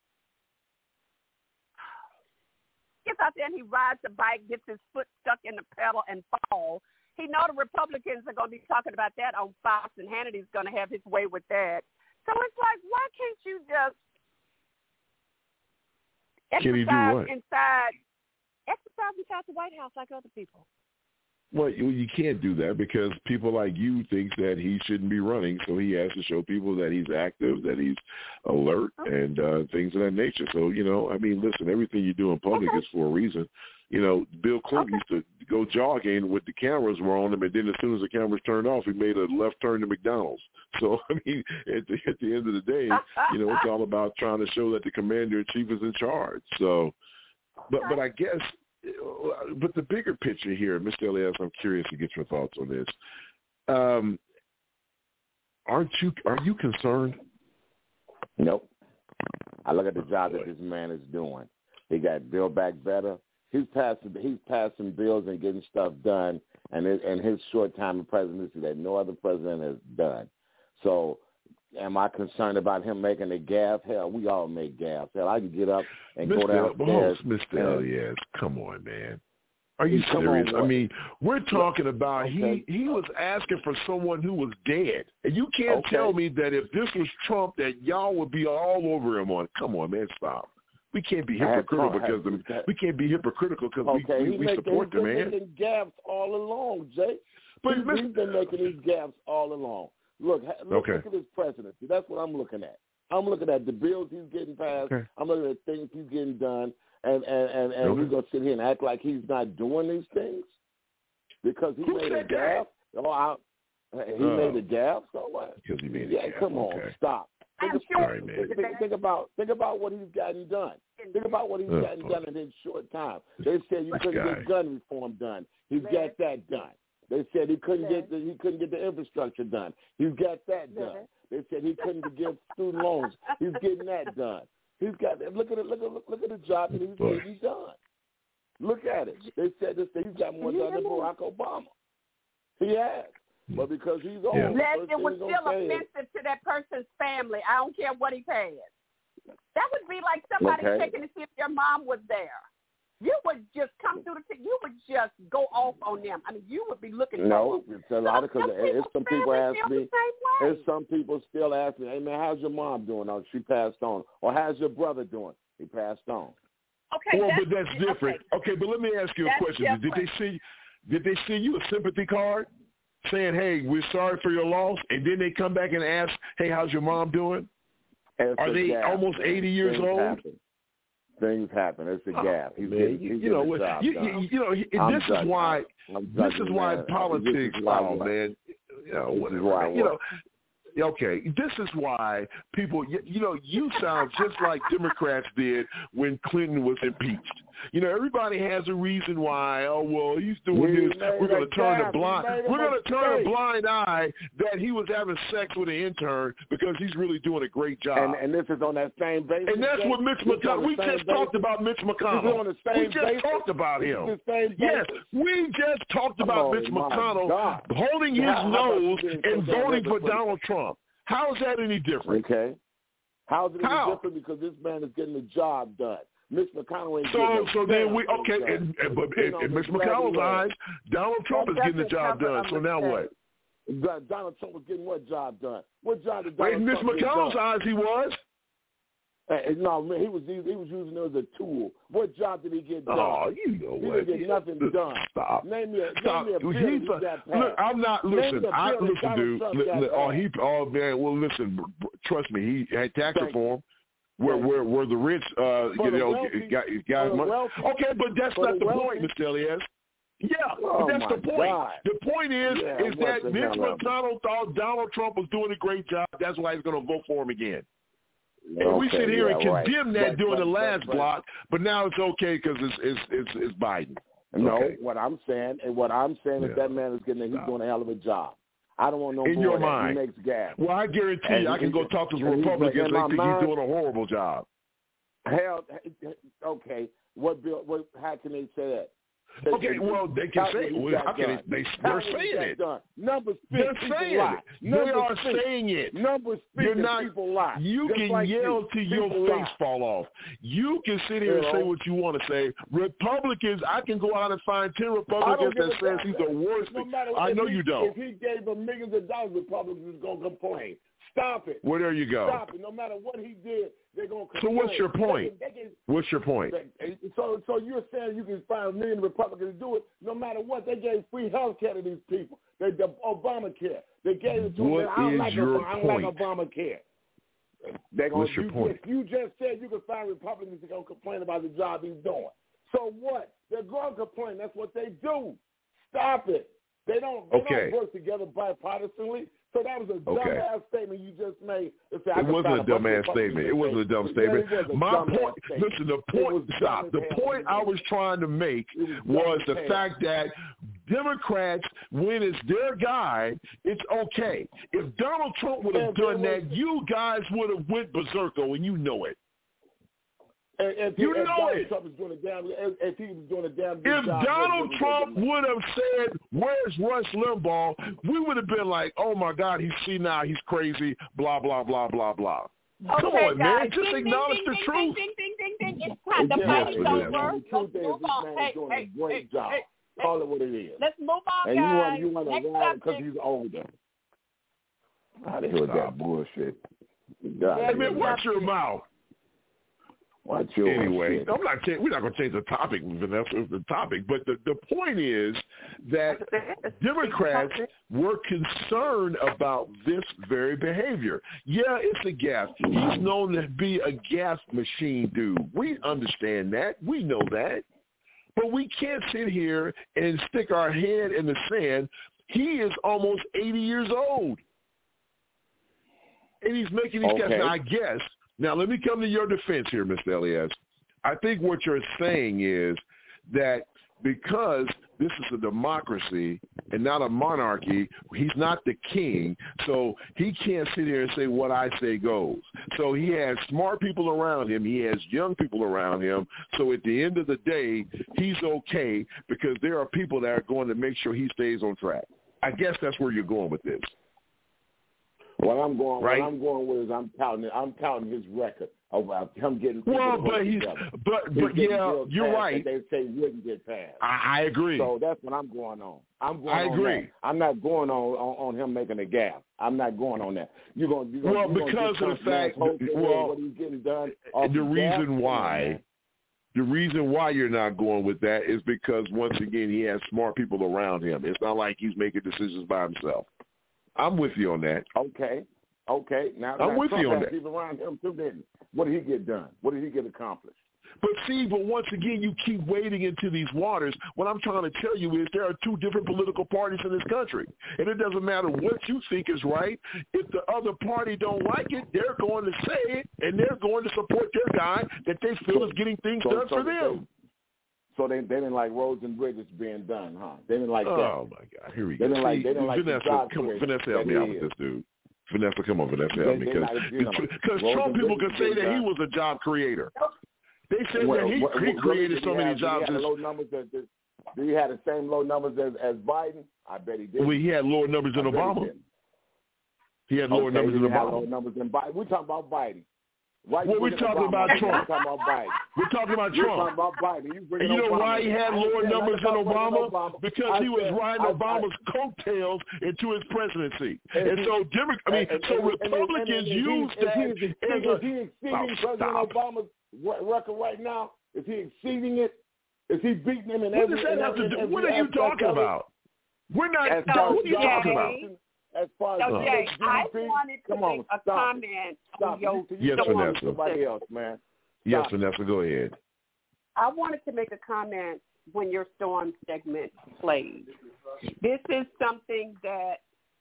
gets out there and he rides the bike, gets his foot stuck in the pedal, and falls. He know the Republicans are going to be talking about that on Fox, and Hannity's going to have his way with that. So it's like, why can't you just exercise inside the White House like other people? Well, you can't do that because people like you think that he shouldn't be running, so he has to show people that he's active, that he's alert, and things of that nature. So, I mean, listen, everything you do in public is for a reason. Bill Clinton used to go jogging with the cameras were on him, and then as soon as the cameras turned off, he made a left turn to McDonald's. So, I mean, at the end of the day, it's all about trying to show that the commander-in-chief is in charge. So, but I guess, but the bigger picture here, Mr. Elias, I'm curious to get your thoughts on this. Are you concerned? Nope. I look at the job that this man is doing. He got Build Back Better. He's passing bills and getting stuff done, and in his short time of presidency that no other president has done. So, am I concerned about him making a gaffe? Hell, we all make gaffes. Hell, I can get up and go downstairs. Mr. Elias, come on, man. Are you serious? I mean, we're talking about he was asking for someone who was dead. And you can't tell me that if this was Trump that y'all would be all over him on. Come on, man, stop. We can't be hypocritical because we support the man. He's been making gaffes all along, Jay. But he's been making these gaffes all along. Look at his presidency. That's what I'm looking at. I'm looking at the bills he's getting passed. Okay. I'm looking at things he's getting done, and we're gonna sit here and act like he's not doing these things because he made a gaffe. He made a gaffe. So what? Because he made a gaffe. Come on, stop. Think about what he's gotten done. Think about what he's gotten done in his short time. They said you couldn't get gun reform done. He's got that done. They said he couldn't get the infrastructure done. He's got that done. They said he couldn't get student loans. He's getting that done. He's got that. Look at the job that he's getting done. Look at it. They said he's got more done than Barack Obama. He has. But because he's old, it was still offensive to that person's family. I don't care what he pays. That would be like somebody checking to see if your mom was there. You would just come through you would just go off on them. I mean, you would be looking. No, it's a lot of because some people ask me. There's some people still ask me, "Hey man, how's your mom doing? Oh, she passed on. Or how's your brother doing? He passed on." Okay, well, but that's different. Okay, but let me ask you a question. Did they send you a sympathy card saying, "Hey, we're sorry for your loss," and then they come back and ask, "Hey, how's your mom doing?" Are they almost 80 years old? Things happen. It's a gap. This is why politics. Oh man, Okay, this is why people, you sound just like Democrats did when Clinton was impeached. Everybody has a reason why. Oh well, he's doing this. We're going to turn a blind eye that he was having sex with an intern because he's really doing a great job. And this is on that same basis. And that's what Mitch McConnell. We just talked about Mitch McConnell. We just talked about him. Yes, we just talked about Mitch McConnell holding his nose and voting for Donald Trump. How is that any different? Okay. How is it any different? Because this man is getting the job done. Mitch McConnell ain't so then we but in Mitch McConnell's eyes, Donald Trump is getting the job done. So now what? Donald Trump was getting what job done? What job did Donald Trump get done? In Mitch McConnell's eyes, he was. No, man, he was using it as a tool. What job did he get done? Oh, you know what? He didn't get nothing done. Stop. Name me a bill he got passed. Look, I'm not. Listen, dude. Well, listen. Trust me. He had tax reform. Where the rich, got money. Okay, but that's not the point, Mr. Elias. Yeah, but that's the point. God. The point is that Mitch McConnell thought Donald Trump was doing a great job. That's why he's going to vote for him again. And we sit here and condemn that during the last block, but now it's okay because it's Biden. No, what I'm saying is that man is he's doing a hell of a job. I don't want no in your mind. He makes gas. Well, I guarantee you, I can go talk to some Republicans. They think he's doing a horrible job. Hell, okay. How can they say that? Okay, well, they can say it. How can they're saying it. Numbers speak. They're saying it. They are saying it. Numbers speak. You're not, people lie. You can yell till your face fall off. You can sit here and say what you want to say. Republicans, I can go out and find 10 Republicans that says he's the worst. I know you don't. If he gave them millions of dollars, Republicans is going to complain. Stop it. Well, there you go. Stop it. No matter what he did, they're going to So what's your point? What's your point? So you're saying you can find a million Republicans to do it no matter what? They gave free health care to these people. The Obamacare. They gave it to them. I don't like Obamacare. What's your point? You just said you can find Republicans that are going to complain about the job he's doing. So what? They're going to complain. That's what they do. Stop it. They don't work together bipartisanly. So that was a dumbass statement you just made. It wasn't a dumbass statement. It wasn't a dumb statement. My point, listen, the point I was trying to make was the fact that Democrats, when it's their guy, it's okay. If Donald Trump would have done that, you guys would have went berserko, and you know it. If Donald Trump was would have said, "Where's Rush Limbaugh?" we would have been like, "Oh my God, he's crazy." Blah blah blah blah blah. Okay, come on, guys. man, just acknowledge the truth. It's time. The fight is over. Let's move on. Great job. Call it what it is. Let's move on, guys. And you want to ride because he's older. How the hell is that bullshit? Hey man, watch your mouth. Anyway, we're not going to change the topic, Vanessa, the topic. But the point is that Democrats were concerned about this very behavior. Yeah, it's a gas. He's known to be a gas machine dude. We understand that. We know that. But we can't sit here and stick our head in the sand. He is almost 80 years old. And he's making these gas. Now, I guess. Now, let me come to your defense here, Mr. Elias. I think what you're saying is that because this is a democracy and not a monarchy, he's not the king, so he can't sit here and say what I say goes. So he has smart people around him. He has young people around him. So at the end of the day, he's okay because there are people that are going to make sure he stays on track. I guess that's where you're going with this. What I'm going with is I'm counting his record of him getting. Well, but you're right. They say wouldn't get passed. I agree. So that's what I'm going on. I agree. That. I'm not going on him making a gap. I'm not going on that. Because of the fact. Well, what he's getting done. The reason why you're not going with that is because once again he has smart people around him. It's not like he's making decisions by himself. I'm with you on that. Okay. Now I'm with Trump you on that. People around him too, didn't. What did he get done? What did he get accomplished? But once again, you keep wading into these waters. What I'm trying to tell you is there are two different political parties in this country. And it doesn't matter what you think is right. If the other party don't like it, they're going to say it, and they're going to support their guy that they feel is getting things done for them. So they didn't like roads and bridges being done, huh? They didn't like that. Oh my God, here we go. Vanessa, help me out with this, dude. Vanessa, come on, Vanessa, help me, because Trump people could say that he was a job creator. They said that he created so many jobs. Do he have the same low numbers as Biden? I bet he did. Well, he had lower numbers than Obama. He had lower numbers than Obama. Lower numbers than Biden. We're talking about Biden. We're talking about Trump. We're talking about Biden. We're talking about Trump. We're talking about Biden. And you know why he had lower numbers than Obama? Because he was riding Obama's coattails into his presidency. And so Republicans use that as Is he exceeding President Obama's record right now? Is he exceeding it? Is he beating him in every? What are you talking about? We're not. What are you talking about? As far as I wanted to make a comment on your Vanessa. Somebody else, man. Yes, Vanessa, go ahead. I wanted to make a comment when your storm segment played. This is something that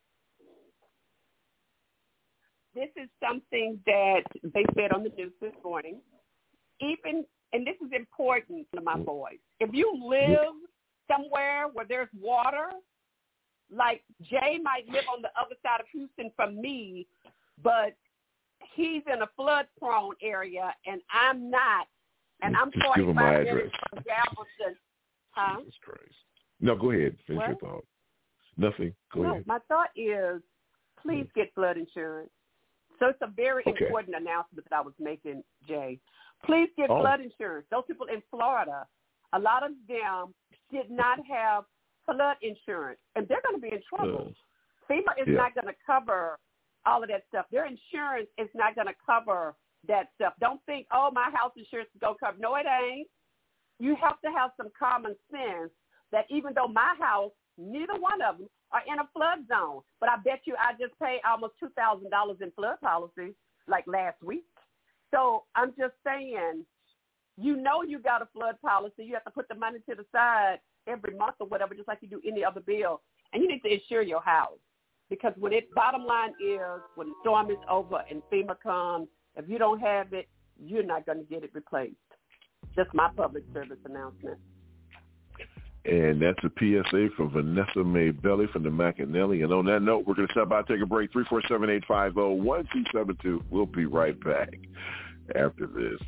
they said on the news this morning. And this is important to my boys. If you live somewhere where there's water, like Jay might live on the other side of Houston from me, but he's in a flood-prone area, and I'm not. And I'm 45 minutes from Galveston. Huh? That's crazy. No, go ahead. Finish your thought. Nothing. Go ahead. My thought is, please get flood insurance. So it's a very important announcement that I was making, Jay. Please get flood insurance. Those people in Florida, a lot of them did not have flood insurance, and they're going to be in trouble. FEMA is not going to cover all of that stuff. Their insurance is not going to cover that stuff. Don't think, oh, my house insurance is going to cover. No, it ain't. You have to have some common sense that even though my house, neither one of them are in a flood zone, but I bet you I just paid almost $2,000 in flood policies like last week. So I'm just saying, you know you got a flood policy. You have to put the money to the side every month or whatever, just like you do any other bill. And you need to insure your house. Because when it, bottom line is, when the storm is over and FEMA comes, if you don't have it, you're not going to get it replaced. Just my public service announcement. And that's a PSA from Vanessa Mae Belly from the McAnally. And on that note, we're going to stop by, take a break, 347-850-1272. We'll be right back after this.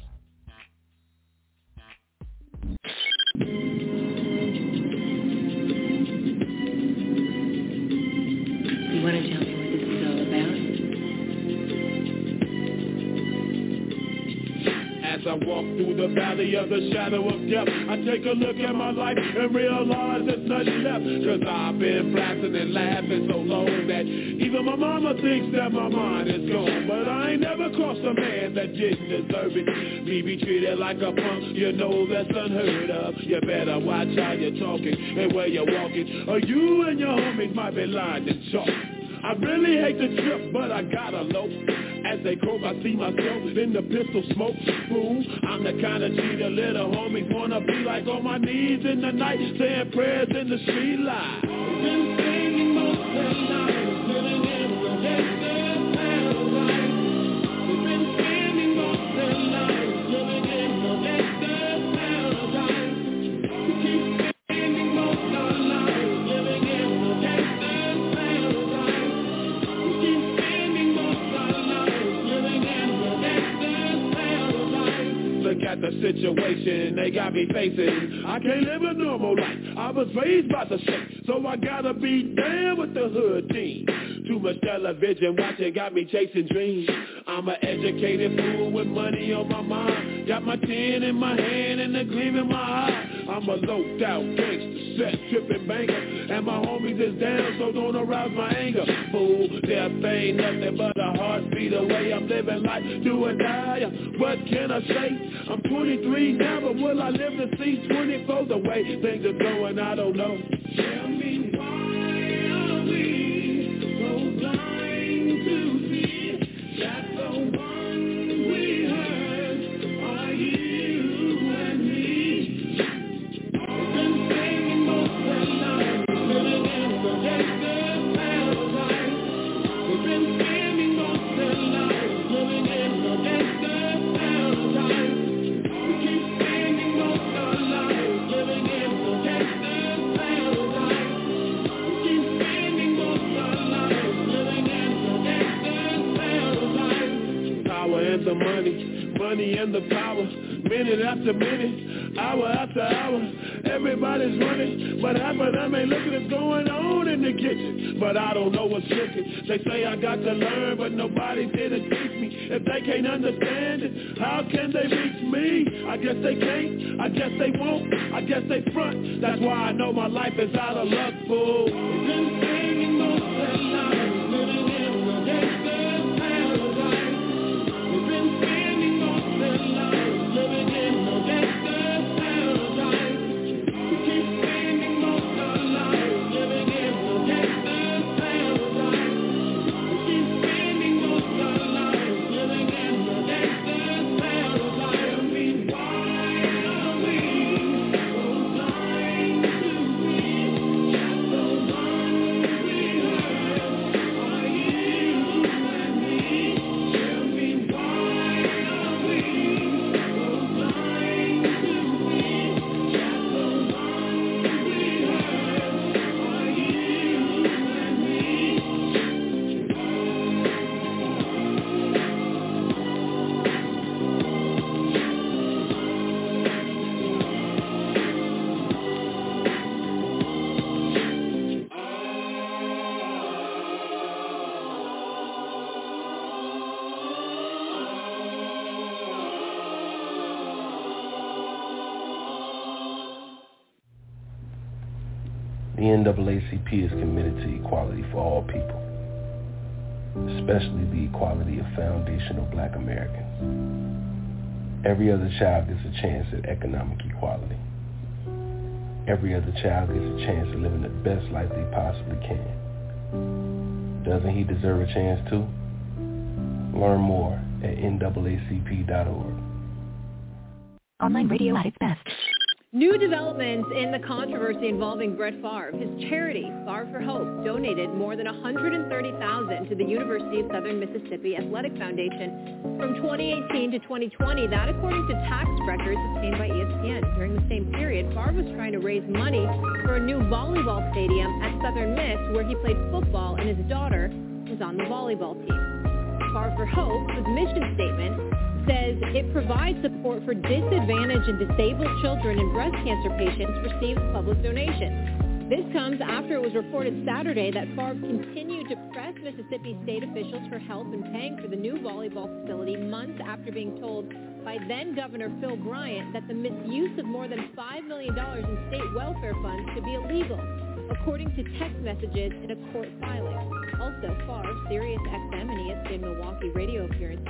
You want to tell me what this is all about? As I walk through the valley of the shadow of death, I take a look at my life and realize there's nothing left. Cause I've been blasting and laughing so long that even my mama thinks that my mind is gone. But I ain't never crossed a man that didn't deserve it. Me be treated like a punk, you know that's unheard of. You better watch how you're talking and where you're walking, or you and your homies might be lying to chalk. I really hate the trip, but I gotta low. As they croak, I see myself in the pistol smoke. Fool, I'm the kind of G the little homies wanna be like, on my knees in the night, saying prayers in the street light. Been singing most of the night, living in the gangster paradise. We've been spending most of the night, living in the gangster paradise. We keep spending most of our lives, living in the gangster paradise. We keep spending most of our lives, living in the gangster paradise. Look at the situation they got me facing. I can't live a normal life. I was raised by the shake, so I gotta be down with the hood team. Too much television watching got me chasing dreams. I'm an educated fool with money on my mind. Got my tin in my hand and a gleam in my eye. I'm a loped out gangster, set tripping banker, and my homies is down, so don't arouse my anger. Fool, death ain't nothing but a heartbeat away. I'm living life, do or die. What can I say? I'm 23 now, but will I live to see 24? The way things are going, I don't know. Tell me why are we so blind to see that the one we hurt are you and me? We've been spending most of the night living in the gangster paradise. We've been spending most of the night living in the gangster paradise. We keep spending most of our lives living in the gangster paradise. We keep spending most of our lives living in the gangster paradise. Power and the money, money and the power. Minute after minute, hour after hour, everybody's running, but half of them ain't looking what's going on in the kitchen. But I don't know what's cooking. They say I got to learn, but nobody did it teach me. If they can't understand it, how can they reach me? I guess they can't, I guess they won't, I guess they front. That's why I know my life is out of luck, fool. We've been singing most of the night, living in the gangster paradise. We've been spending most of the night, living in the gangster paradise. We keep spending most of our lives, living in the gangster paradise. We keep spending most of our lives, living in the gangster paradise. Tell me why are we so blind to see that the one we hurt are you and me? Tell me why are we so blind to see that the one we hurt are you and me? The NAACP is committed to equality for all people, especially the equality of foundational Black Americans. Every other child gets a chance at economic equality. Every other child gets a chance at living the best life they possibly can. Doesn't he deserve a chance too? Learn more at NAACP.org. Online radio at its best. New developments in the controversy involving Brett Favre. His charity, Favre for Hope, donated more than $130,000 to the University of Southern Mississippi Athletic Foundation from 2018 to 2020. That, according to tax records obtained by ESPN. During the same period, Favre was trying to raise money for a new volleyball stadium at Southern Miss, where he played football and his daughter was on the volleyball team. Favre for Hope, his mission statement, says it provides support for disadvantaged and disabled children and breast cancer patients receives public donations. This comes after it was reported Saturday that Favre continued to press Mississippi state officials for help in paying for the new volleyball facility months after being told by then-Governor Phil Bryant that the misuse of more than $5 million in state welfare funds could be illegal, according to text messages in a court filing. Also, Favre, Sirius XM, and ESPN Milwaukee radio appearances.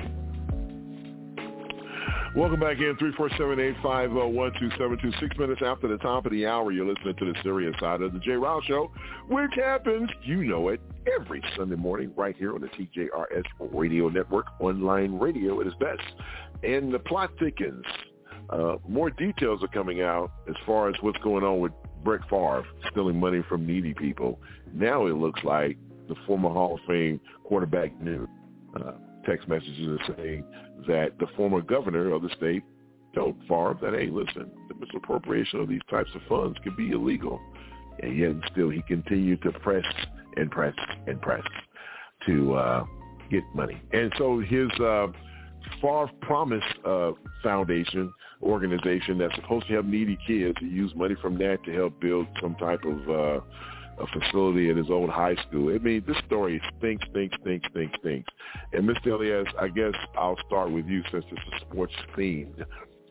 Welcome back in, 347-850-1272. 6 minutes after the top of the hour, you're listening to the Sirius Side of the Jay Rouse Show, which happens, you know it, every Sunday morning right here on the TJRS Radio Network, online radio at its best. And the plot thickens. More details are coming out as far as what's going on with Brett Favre stealing money from needy people. Now it looks like the former Hall of Fame quarterback knew. Text messages are saying that the former governor of the state told Favre that, hey, listen, the misappropriation of these types of funds can be illegal. And yet still he continued to press and press and press to get money. And so his Favre Promise Foundation organization that's supposed to help needy kids, he used money from that to help build some type of a facility at his old high school. I mean, this story stinks. And Mr. Elias, I guess I'll start with you since it's a sports themed.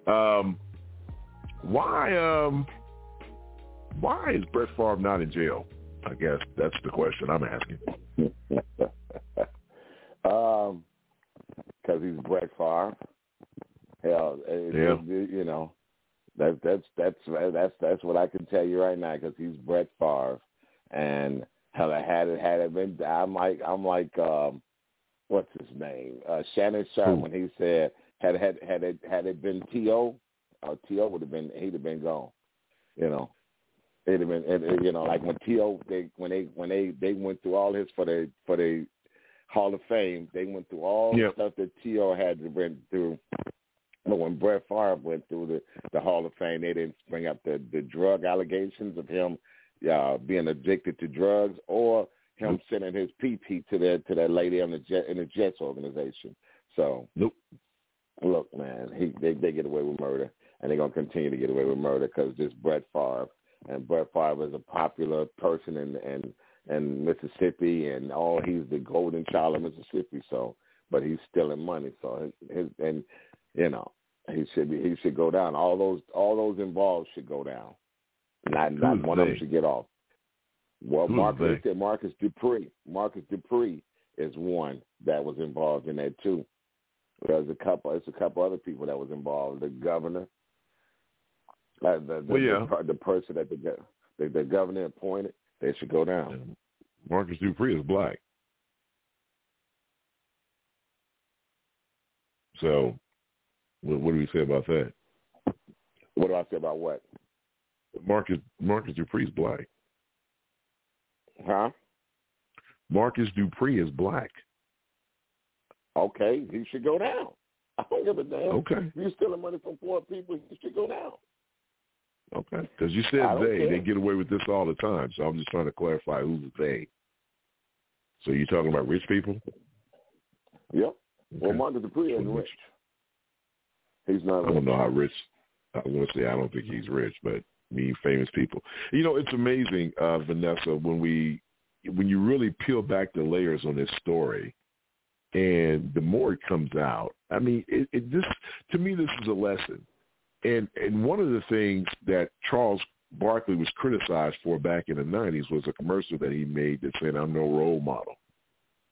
Why is Brett Favre not in jail? I guess that's the question I'm asking. Because he's Brett Favre. Hell, you know, that's what I can tell you right now. Because he's Brett Favre. And hell, had it been, I'm like, what's his name? Shannon Sharp, when he said, had it been T.O., T.O. he'd have been gone. You know, it'd have been, you know, like when T.O. when they went through all his for the Hall of Fame, they went through all the stuff that T.O. had to went through. But when Brett Favre went through the Hall of Fame, they didn't bring up the drug allegations of him being addicted to drugs, or him sending his PT to that lady in the Jets organization. So, look, man, they get away with murder, and they're gonna continue to get away with murder because this Brett Favre, and Brett Favre is a popular person in Mississippi, and he's the golden child of Mississippi. So, but he's stealing money. So, he should go down. All those involved should go down. Not one of them should get off. Well, Marcus Dupree. Marcus Dupree is one that was involved in that too. There's a couple other people that was involved. The governor, the person that the governor appointed, they should go down. Marcus Dupree is black. So, what do we say about that? What do I say about what? Marcus Dupree is black. Huh? Marcus Dupree is black. Okay, he should go down. I don't give a damn. Okay. If you're stealing money from poor people, he should go down. Okay, because you said they get away with this all the time, so I'm just trying to clarify who's they. So you're talking about rich people? Yep. Okay. Well, Marcus Dupree is rich. He's not rich. I don't know how rich. I was going to say I don't think he's rich, but famous people. You know, it's amazing, Vanessa, when you really peel back the layers on this story, and the more it comes out, I mean, to me, this is a lesson. And one of the things that Charles Barkley was criticized for back in the 90s was a commercial that he made that said, "I'm no role model."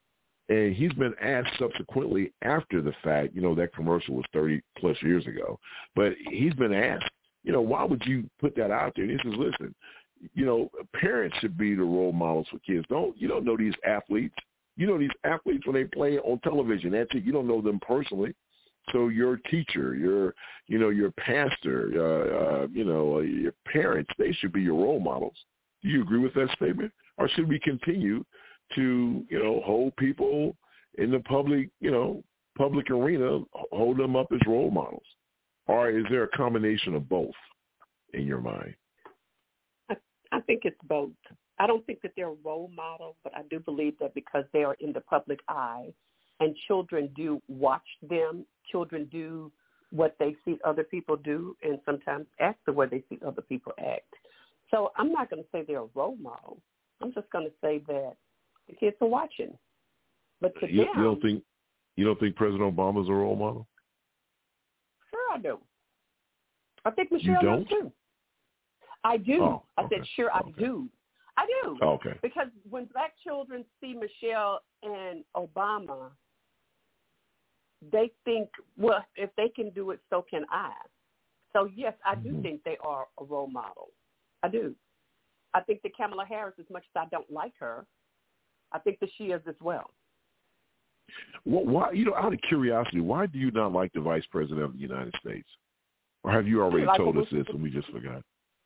And he's been asked subsequently after the fact, that commercial was 30-plus years ago. But he's been asked, why would you put that out there? And he says, listen, parents should be the role models for kids. You don't know these athletes. You know these athletes when they play on television. That's it. You don't know them personally. So your teacher, your pastor, your parents, they should be your role models. Do you agree with that statement? Or should we continue to, hold people in the public arena, hold them up as role models? Or is there a combination of both in your mind? I think it's both. I don't think that they're a role model, but I do believe that because they are in the public eye and children do watch them, children do what they see other people do and sometimes act the way they see other people act. So I'm not going to say they're a role model. I'm just going to say that the kids are watching. But to you them, don't think President Obama's a role model? Sure I do. I think Michelle does too. I do. Oh, I said, sure, I do. I do. Oh, okay. Because when black children see Michelle and Obama, they think, well, if they can do it, so can I. So, yes, I do think they are a role model. I do. I think that Kamala Harris, as much as I don't like her, I think that she is as well. Well, why, out of curiosity, why do you not like the Vice President of the United States? Or have you already told us this and we just forgot?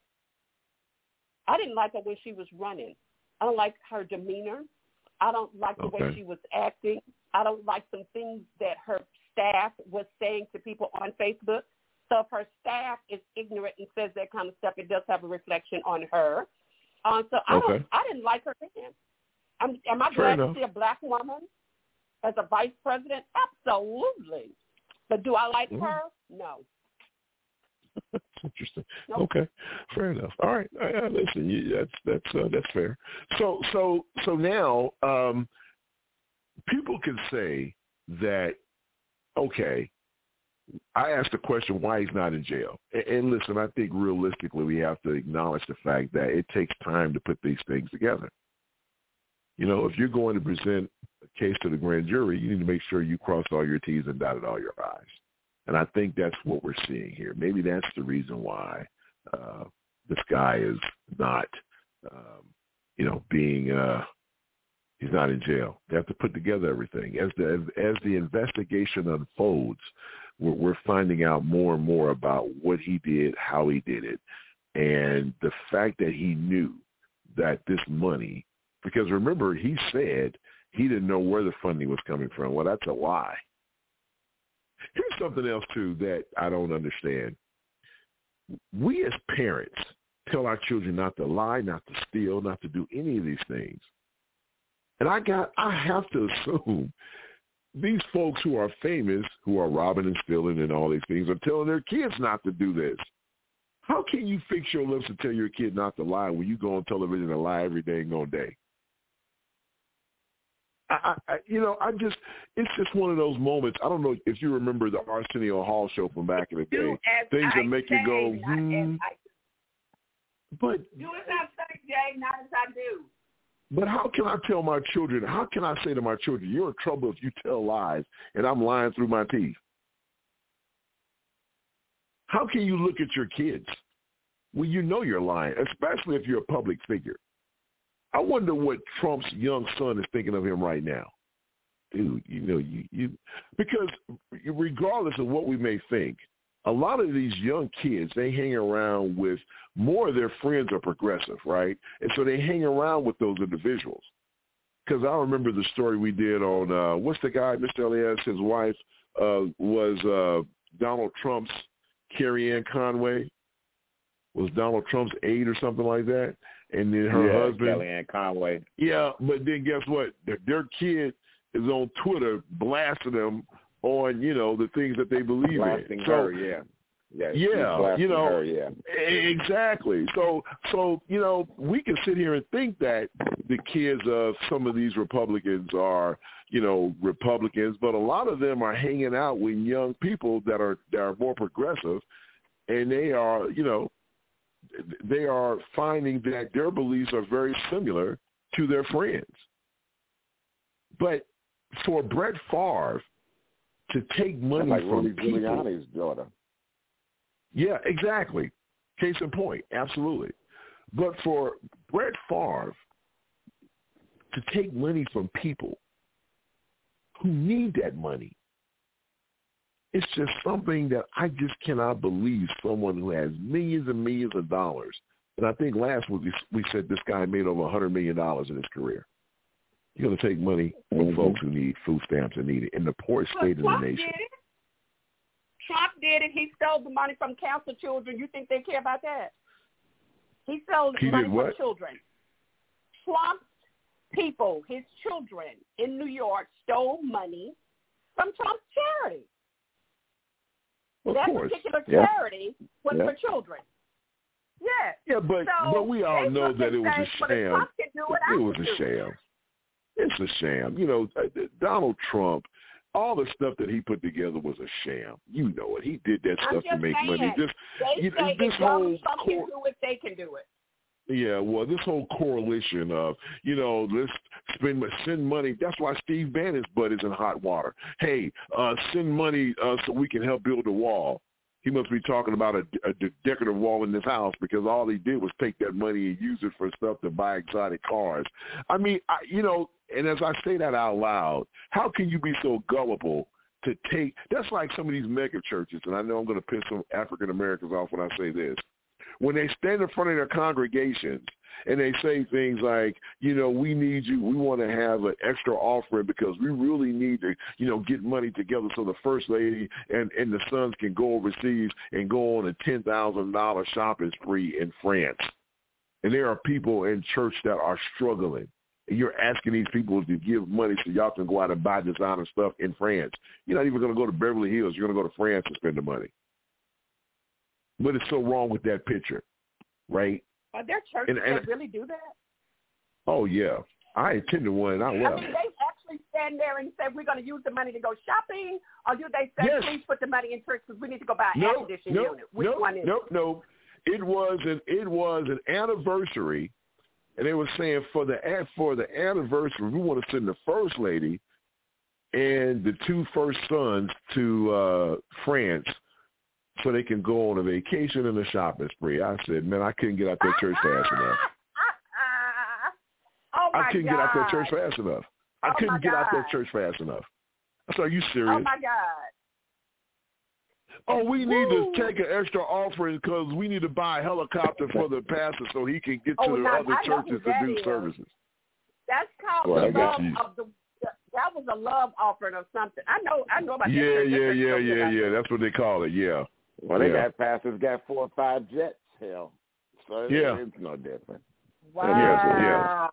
I didn't like her when she was running. I don't like her demeanor. I don't like the way she was acting. I don't like some things that her staff was saying to people on Facebook. So if her staff is ignorant and says that kind of stuff, it does have a reflection on her. I didn't like her then. Am I glad to see a black woman as a vice president? Absolutely. But do I like her? No. That's interesting. Nope. Okay, fair enough. All right, listen, that's fair. So now people can say that, okay, I asked the question why he's not in jail. And listen, I think realistically we have to acknowledge the fact that it takes time to put these things together. If you're going to present a case to the grand jury, you need to make sure you cross all your T's and dotted all your I's. And I think that's what we're seeing here. Maybe that's the reason why this guy is not, he's not in jail. They have to put together everything. As the investigation unfolds, we're finding out more and more about what he did, how he did it, and the fact that he knew that this money, because remember, he said he didn't know where the funding was coming from. Well, that's a lie. Here's something else, too, that I don't understand. We as parents tell our children not to lie, not to steal, not to do any of these things. And I have to assume these folks who are famous, who are robbing and stealing and all these things, are telling their kids not to do this. How can you fix your lips and tell your kid not to lie when you go on television and lie every day all day? It's just one of those moments. I don't know if you remember the Arsenio Hall show from back in the day. Things that make you go, But do as I say, Jay, not as I do. But how can I tell my children, how can I say to my children, you're in trouble if you tell lies and I'm lying through my teeth? How can you look at your kids when you know you're lying, especially if you're a public figure? I wonder what Trump's young son is thinking of him right now. Dude, because regardless of what we may think, a lot of these young kids, they hang around with more of their friends are progressive, right? And so they hang around with those individuals. Because I remember the story we did on, what's the guy, Mr. Elias, his wife was Donald Trump's Carrie Ann Conway, was Donald Trump's aide or something like that. And then her husband. Kellyanne Conway. Yeah, but then guess what? Their kid is on Twitter blasting them on, the things that they believe blasting in. Her, yeah. Her, yeah. Exactly. So, we can sit here and think that the kids of some of these Republicans are, Republicans, but a lot of them are hanging out with young people that are more progressive, and they are, they are finding that their beliefs are very similar to their friends. But for Brett Favre to take money like from Rudy people. Giuliani's daughter. Yeah, exactly. Case in point, absolutely. But for Brett Favre to take money from people who need that money, it's just something that I just cannot believe someone who has millions and millions of dollars. And I think last week we said this guy made over $100 million in his career. You're going to take money from folks who need food stamps and need it in the poorest state in the nation. Trump did it. He stole the money from cancer children. You think they care about that? He stole money from children. Trump's people, his children in New York, stole money from Trump's charity. That particular charity was for children. Yes. Yeah, but we all know that it was a sham. It was a sham. It's a sham. You know, Donald Trump, all the stuff that he put together was a sham. You know it. He did that stuff to make money. They say if Donald Trump can do it, they can do it. Yeah, well, this whole coalition of, you know, let's send money. That's why Steve Bannon's butt is in hot water. Hey, send money so we can help build a wall. He must be talking about a decorative wall in this house because all he did was take that money and use it for stuff to buy exotic cars. I mean, you know, and as I say that out loud, how can you be so gullible to take – that's like some of these mega churches, and I know I'm going to piss some African Americans off when I say this. When they stand in front of their congregations and they say things like, you know, we need you, we want to have an extra offering because we really need to, you know, get money together so the First Lady and the sons can go overseas and go on a $10,000 shopping spree in France. And there are people in church that are struggling. And you're asking these people to give money so y'all can go out and buy designer stuff in France. You're not even going to go to Beverly Hills. You're going to go to France and spend the money. But it's so wrong with that picture, right? Are there churches that really do that? Oh, yeah. I attended one and I left. I mean, they actually stand there and say, we're going to use the money to go shopping? Or do they say, please put the money in church because we need to go buy an air conditioning unit? Which one is it? No. It was an anniversary, and they were saying for the anniversary, we want to send the First Lady and the two first sons to France so they can go on a vacation and a shopping spree. I said, man, I couldn't get out that church fast enough. I couldn't get out that church fast enough. I couldn't get out that church fast enough. I said, are you serious? Oh, my God. Oh, we need to take an extra offering because we need to buy a helicopter for the pastor so he can get to the other churches to do services. That's called the love of the. That was a love offering or something. I know about that. Yeah. That's what they call it. Yeah. Well, they got pastors got 4 or 5 jets. Hell, so it's no different. Wow.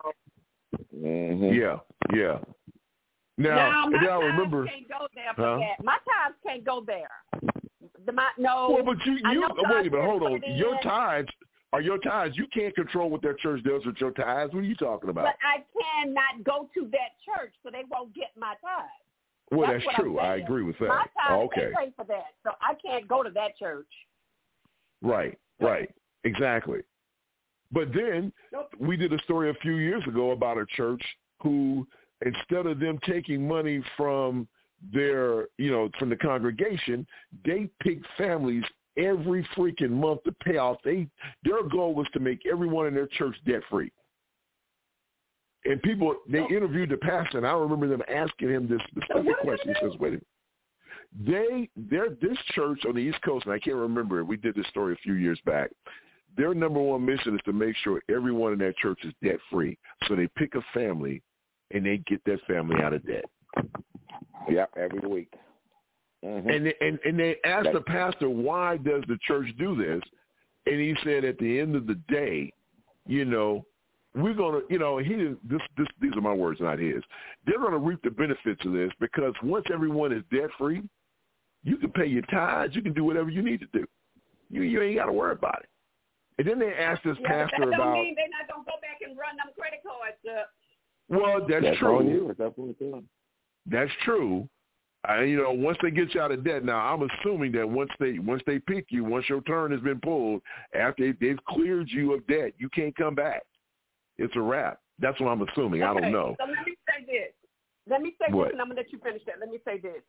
Yeah. Now my I remember. Can't go there for that. My tithes can't go there. No. Well, but you wait a minute. Hold on. Your tithes. You can't control what that church does with your tithes. What are you talking about? But I cannot go to that church, so they won't get my tithes. Well, that's true. I agree with that. My tithes, okay. They pay for that, so I can't go to that church. Right. Exactly. But then we did a story a few years ago about a church who, instead of them taking money from their, from the congregation, they picked families every freaking month to pay off. Their goal was to make everyone in their church debt free. And they interviewed the pastor, and I remember them asking him this specific question. He says, wait a minute. This church on the East Coast, and I can't remember it, we did this story a few years back, their number one mission is to make sure everyone in that church is debt free. So they pick a family, and they get that family out of debt. Yep, every week. Mm-hmm. And they asked the pastor, why does the church do this? And he said, at the end of the day, we're going to, these are my words, not his. They're going to reap the benefits of this because once everyone is debt free, you can pay your tithes, you can do whatever you need to do. You ain't got to worry about it. And then they asked this pastor that don't about. mean they're not going to go back and run them credit cards up. Well, that's true. On you. That's That's true. Once they get you out of debt, now I'm assuming that once they pick you, once your turn has been pulled, after they've cleared you of debt, you can't come back. It's a wrap. That's what I'm assuming. I don't know. So let me say this. Let me say What? this, and I'm going to let you finish that. Let me say this.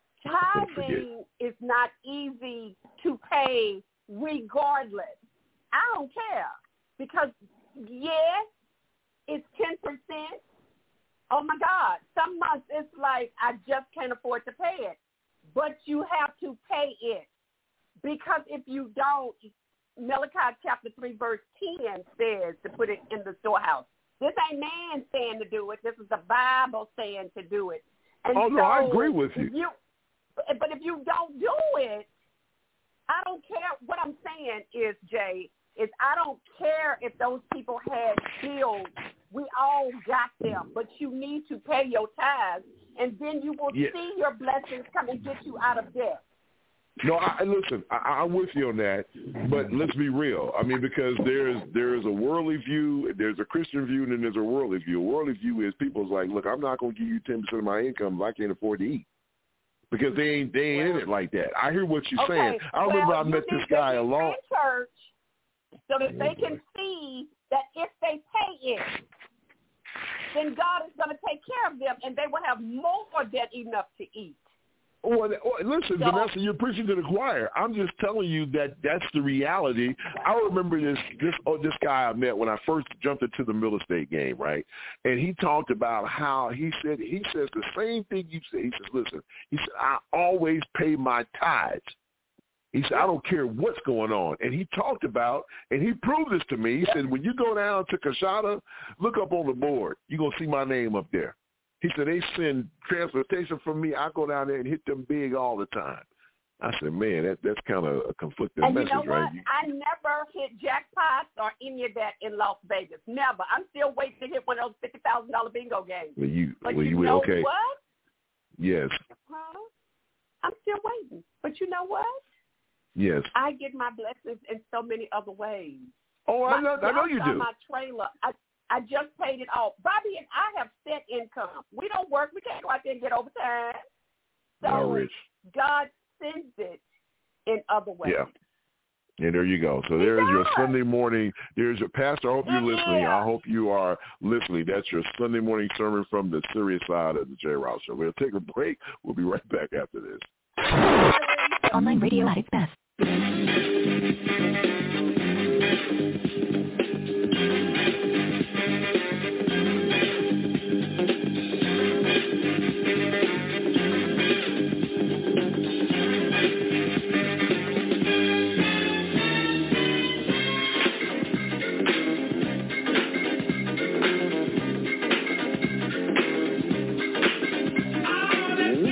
Tithing is not easy to pay regardless. I don't care because, yeah, it's 10%. Oh, my God. Some months it's like I just can't afford to pay it. But you have to pay it because if you don't, Malachi chapter 3, verse 10 says to put it in the storehouse. This ain't man saying to do it. This is the Bible saying to do it. And no, I agree with you. But if you don't do it, I don't care. What I'm saying is, Jay, is I don't care if those people had bills. We all got them. But you need to pay your tithes, and then you will see your blessings come and get you out of debt. No, listen, I'm with you on that, but let's be real. I mean, because there's a worldly view, there's a Christian view, and then there's a worldly view. A worldly view is people's like, look, I'm not going to give you 10% of my income if I can't afford to eat. Because they ain't in it like that. I hear what you're saying. I remember I met this guy alone. Church so that they can see that if they pay it, then God is going to take care of them, and they will have more than enough to eat. Well, listen, Vanessa, you're preaching to the choir. I'm just telling you that that's the reality. I remember this guy I met when I first jumped into the Miller State game, right? And he talked about how he says the same thing you said. He says, listen, he said, I always pay my tithes. He said, I don't care what's going on. And he talked about, and he proved this to me. He said, when you go down to Coshada, look up on the board. You're going to see my name up there. He said, they send transportation from me. I go down there and hit them big all the time. I said, man, that's kind of a conflicting message, you know right? What? I never hit jackpots or any of that in Las Vegas. Never. I'm still waiting to hit one of those $50,000 bingo games. Well, you know okay. What? Yes. I'm still waiting. But you know what? Yes. I get my blessings in so many other ways. Oh, I know you do. My trailer, I just paid it off. Bobby and I have set income. We don't work. We can't go out there and get overtime. So Rich. God sends it in other ways. Yeah. And there you go. So there's your Sunday morning. There's your pastor. I hope you're listening. I hope you are listening. That's your Sunday morning sermon from the serious side of the J. Rouse Show. We'll take a break. We'll be right back after this. Online radio at its best.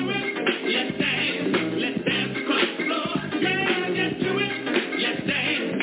Let's dance across the floor. Yeah, let's do it. Let's dance.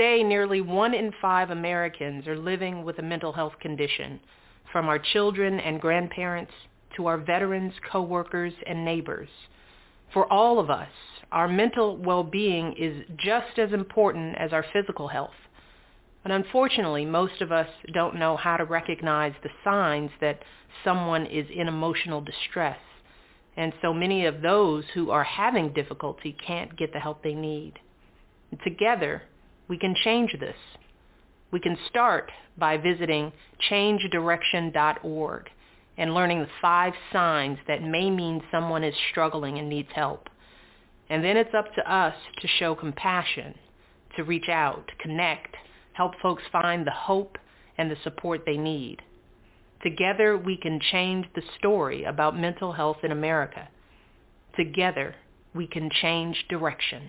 Today, nearly 1 in 5 Americans are living with a mental health condition, from our children and grandparents to our veterans, coworkers, and neighbors. For all of us, our mental well-being is just as important as our physical health. But unfortunately, most of us don't know how to recognize the signs that someone is in emotional distress. And so many of those who are having difficulty can't get the help they need. And together, we can change this. We can start by visiting changedirection.org and learning the 5 signs that may mean someone is struggling and needs help. And then it's up to us to show compassion, to reach out, to connect, help folks find the hope and the support they need. Together, we can change the story about mental health in America. Together, we can change direction.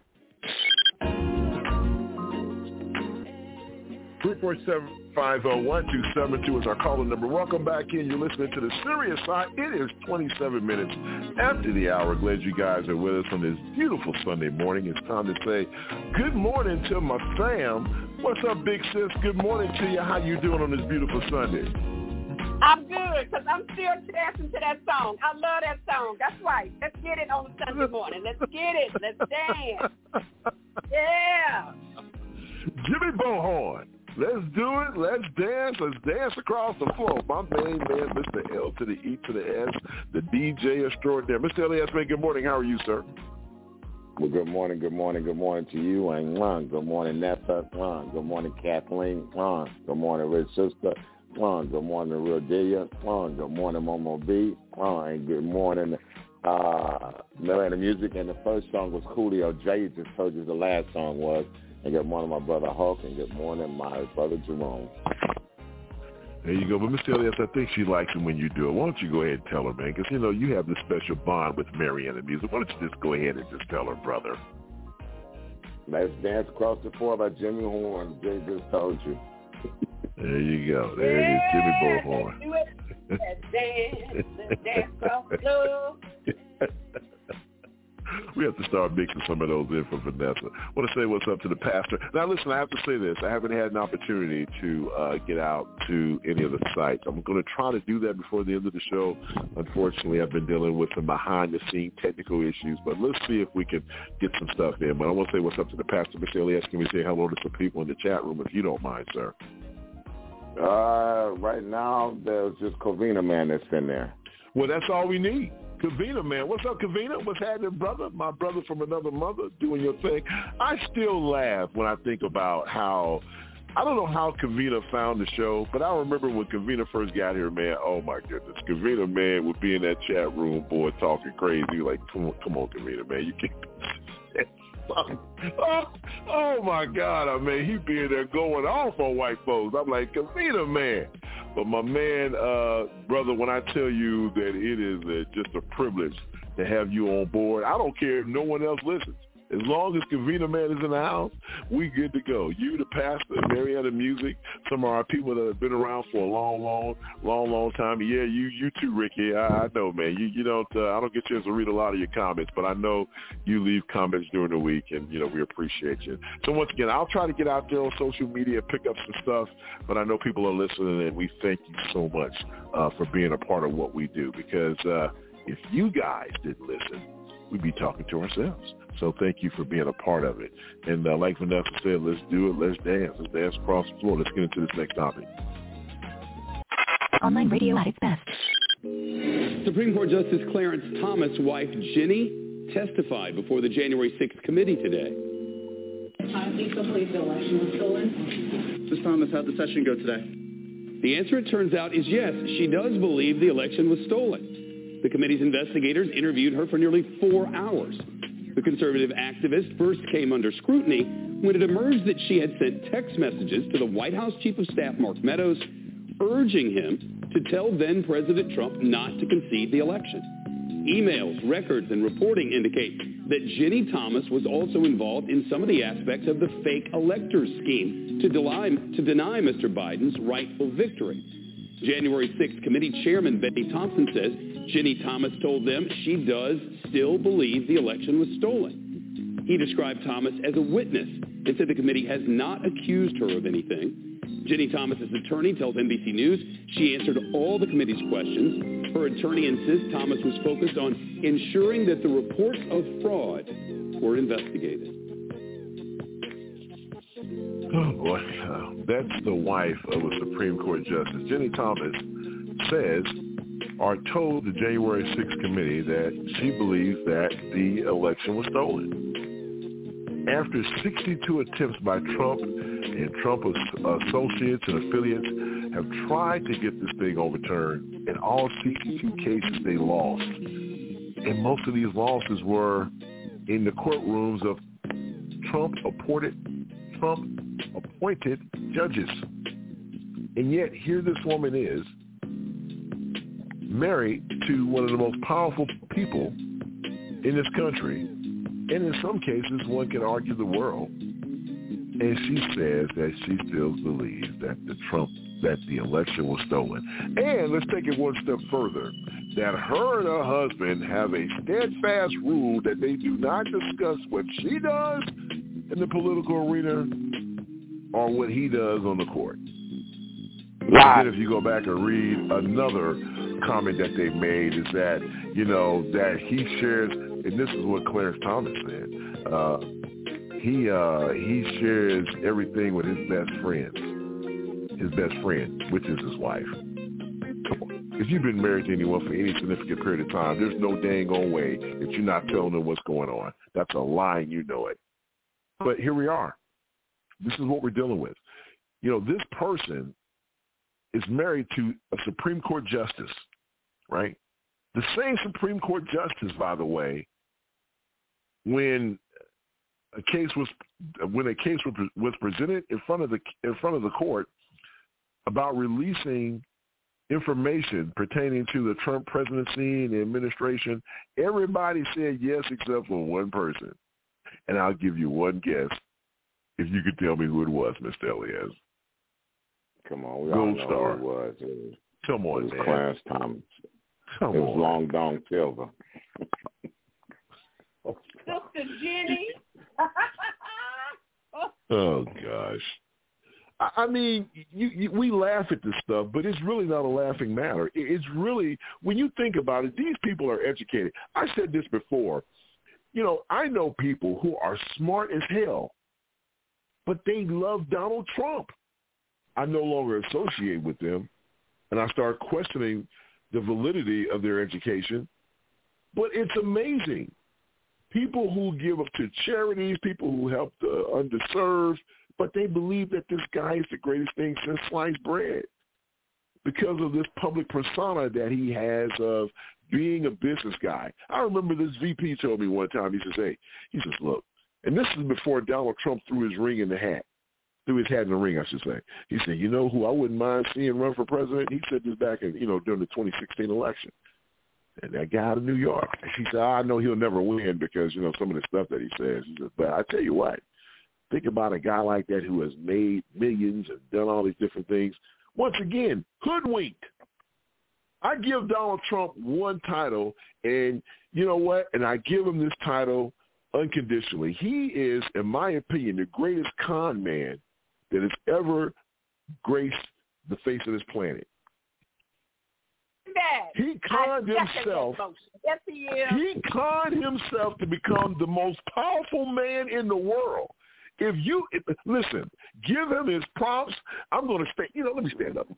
347-501-272 is our caller number. Welcome back in. You're listening to the Serious Side. It is 27 minutes after the hour. Glad you guys are with us on this beautiful Sunday morning. It's time to say good morning to my fam. What's up, big sis? Good morning to you. How you doing on this beautiful Sunday? I'm good, because I'm still dancing to that song. I love that song. That's right. Let's get it on a Sunday morning. Let's get it. Let's dance. Yeah. Jimmy Bohorn. Let's do it. Let's dance. Let's dance across the floor. My main man, Mr. L to the E to the S, the DJ extraordinaire. Mr. Elias, man, good morning. How are you, sir? Well, good morning to you, and good morning, Nessa. Good morning, Kathleen. Good morning, Rich Sister. Good morning, Real Delia. Good morning, Momo B. And good morning, Miranda Music. And the first song was Julio J. Just told you the last song was. And good morning, my brother Hulk, and good morning, my brother Jerome. There you go. But Miss Elias, I think she likes it when you do it. Why don't you go ahead and tell her, man? Because, you know, you have this special bond with Mariana Music. Why don't you just go ahead and just tell her, brother? Let's Dance Across the Floor by Jimmy Horn. Jay just told you. There you go. There it is, Jimmy Bohorn. Let's dance across the floor. We have to start mixing some of those in for Vanessa. I want to say what's up to the pastor. Now, listen, I have to say this. I haven't had an opportunity to get out to any of the sites. I'm going to try to do that before the end of the show. Unfortunately, I've been dealing with some behind-the-scenes technical issues, but let's see if we can get some stuff in. But I want to say what's up to the pastor. Mr. Elias, can we say hello to some people in the chat room, if you don't mind, sir? Right now, there's just Covina Man that's in there. Well, that's all we need. Kavina, man. What's up, Kavina? What's happening, brother? My brother from another mother doing your thing. I still laugh when I think about how, I don't know how Kavina found the show, but I remember when Kavina first got here, man, oh, my goodness. Kavina, man, would be in that chat room, boy, talking crazy. Like, come on, Kavina, man. You can't. Oh, my God. I mean, he be in there going off on white folks. I'm like, Kavina, man. But my man, brother, when I tell you that it is just a privilege to have you on board, I don't care if no one else listens. As long as Kavina Man is in the house, we good to go. You, the pastor, Mariana Music, some of our people that have been around for a long time. Yeah, you too, Ricky. I know, man. You don't. I don't get a chance to read a lot of your comments, but I know you leave comments during the week, and we appreciate you. So once again, I'll try to get out there on social media, pick up some stuff, but I know people are listening, and we thank you so much for being a part of what we do. Because if you guys didn't listen, we'd be talking to ourselves. So thank you for being a part of it. And like Vanessa said, let's do it. Let's dance. Let's dance across the floor. Let's get into this next topic. Online radio at its best. Supreme Court Justice Clarence Thomas' wife, Ginny, testified before the January 6th committee today. I think the election was stolen. Ms. Thomas, how'd the session go today? The answer, it turns out, is yes. She does believe the election was stolen. The committee's investigators interviewed her for nearly 4 hours. The conservative activist first came under scrutiny when it emerged that she had sent text messages to the White House Chief of Staff, Mark Meadows, urging him to tell then-President Trump not to concede the election. Emails, records, and reporting indicate that Ginny Thomas was also involved in some of the aspects of the fake electors scheme to deny Mr. Biden's rightful victory. January 6th committee chairman Benny Thompson says Ginny Thomas told them she does still believe the election was stolen. He described Thomas as a witness and said the committee has not accused her of anything. Jenny Thomas's attorney tells NBC News she answered all the committee's questions. Her attorney insists Thomas was focused on ensuring that the reports of fraud were investigated. Oh, boy. That's the wife of a Supreme Court justice. Jenny Thomas says or told the January 6th committee that she believes that the election was stolen. After 62 attempts by Trump and Trump associates and affiliates have tried to get this thing overturned, in all 62 cases they lost. And most of these losses were in the courtrooms of Trump-appointed judges. And yet here this woman is, married to one of the most powerful people in this country, and in some cases one can argue the world. And she says that she still believes that the election was stolen. And let's take it one step further, that her and her husband have a steadfast rule that they do not discuss what she does in the political arena or what he does on the court. And if you go back and read another comment that they made is that, that he shares, and this is what Clarence Thomas said, he shares everything with his best friend, which is his wife. Come on. If you've been married to anyone for any significant period of time, there's no dang old way that you're not telling them what's going on. That's a lie, and you know it. But here we are. This is what we're dealing with. This person is married to a Supreme Court justice, right? The same Supreme Court justice, by the way, when a case was presented in front of the court about releasing information pertaining to the Trump presidency and the administration, everybody said yes except for one person. And I'll give you one guess if you could tell me who it was, Mr. Elias. Come on, we all know who it was. Come on, it was man. Clarence Thomas. It was Long Dong Silver. Sister Jenny. Oh, gosh. I mean, we laugh at this stuff, but it's really not a laughing matter. It's really, when you think about it, these people are educated. I said this before. I know people who are smart as hell, but they love Donald Trump. I no longer associate with them, and I start questioning the validity of their education. But it's amazing. People who give up to charities, people who help the underserved, but they believe that this guy is the greatest thing since sliced bread because of this public persona that he has of being a business guy. I remember this VP told me one time, he says, look, and this is before Donald Trump threw his hat in the ring, I should say. He said, you know who I wouldn't mind seeing run for president? He said this back in, during the 2016 election. And that guy out of New York. He said, I know he'll never win because, some of the stuff that he says. He said, but I tell you what, think about a guy like that who has made millions and done all these different things. Once again, hoodwinked. I give Donald Trump one title, and you know what? And I give him this title unconditionally. He is, in my opinion, the greatest con man that has ever graced the face of this planet. He conned himself. Yes, he is. He conned himself to become the most powerful man in the world. Listen, give him his props. I'm going to stay. Let me stand up.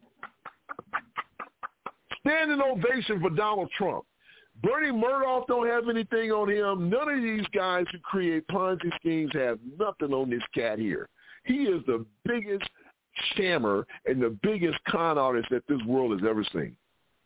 Standing ovation for Donald Trump. Bernie Madoff don't have anything on him. None of these guys who create Ponzi schemes have nothing on this cat here. He is the biggest scammer and the biggest con artist that this world has ever seen.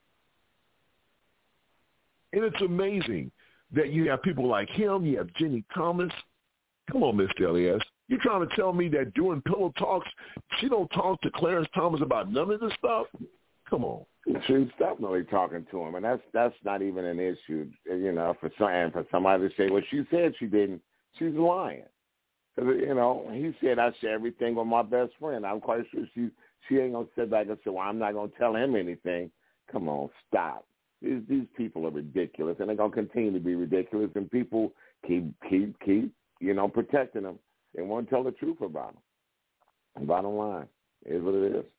And it's amazing that you have people like him. You have Jenny Thomas. Come on, Mr. Elias. You're trying to tell me that during pillow talks, she don't talk to Clarence Thomas about none of this stuff? Come on. She's definitely talking to him, and that's not even an issue, for somebody to say, well, she said she didn't. She's lying. He said, I share everything with my best friend. I'm quite sure she ain't going to sit back and say, well, I'm not going to tell him anything. Come on, stop. These people are ridiculous, and they're going to continue to be ridiculous, and people keep protecting them. They won't tell the truth about them. Bottom line, it is what it is.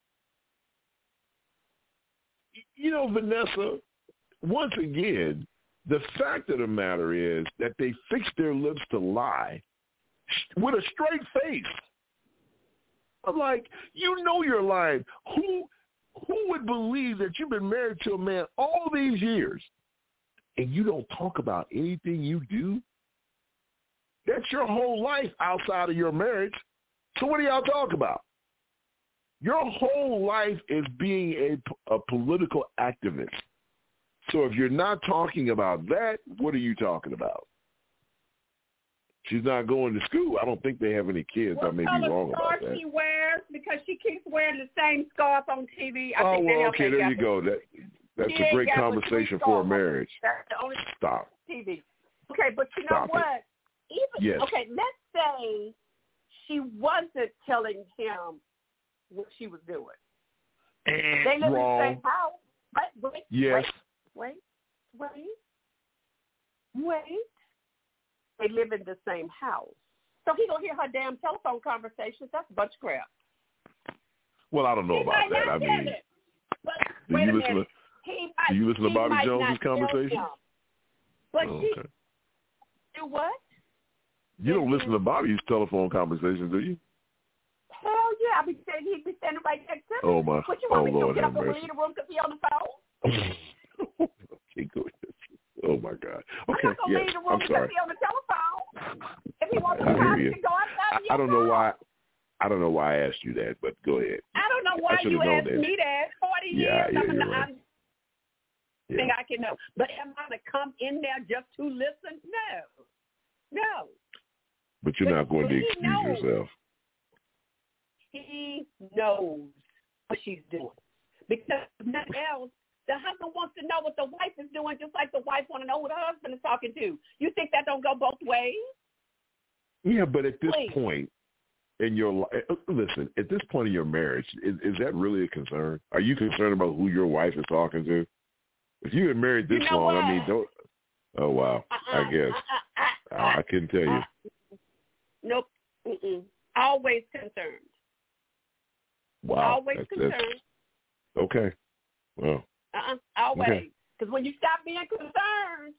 You know, Vanessa, once again, the fact of the matter is that they fix their lips to lie with a straight face. I'm like, you know you're lying. Who would believe that you've been married to a man all these years and you don't talk about anything you do? That's your whole life outside of your marriage. So what do y'all talk about? Your whole life is being a political activist. So if you're not talking about that, what are you talking about? She's not going to school. I don't think they have any kids. I may be wrong about that. What she wears, because she keeps wearing the same scarf on TV. Okay, there you go. That's a great conversation for a marriage. That's the only Stop. TV. Okay, but you know what? Yes. Okay, let's say she wasn't telling him what she was doing. They live wrong. in the same house. Wait. They live in the same house. So he gonna hear her damn telephone conversations. That's a bunch of crap. Well, I don't know about that. I mean, do you listen to Bobby Jones's conversation? But she do what? You don't listen to Bobby's telephone conversations, do you? Hell yeah, I be saying he'd be standing right next to me. Oh my! What you want me Lord, to get up have and mercy. leave the room because he on the phone? Okay, go ahead. Oh my God. Okay, I'm not gonna leave the room I'm sorry. because he on the telephone. If he wants to I talk, hear he you. can go outside. I don't know why. I don't know why I asked you that, but go ahead. I don't know why you asked me that. 40 years. You're right. I think I can know. But am I to come in there just to listen? No. But you're not going to excuse yourself. He knows what she's doing. Because if nothing else, the husband wants to know what the wife is doing, just like the wife want to know what her husband is talking to. You think that don't go both ways? Yeah, but at this point in your life, listen, at this point in your marriage, is that really a concern? Are you concerned about who your wife is talking to? If you've been married this long, I mean, don't. Oh, wow. I guess. I couldn't tell you. Nope. Always concerned. Wow. Always concerned. Okay. Well. Always. Because when you stop being concerned,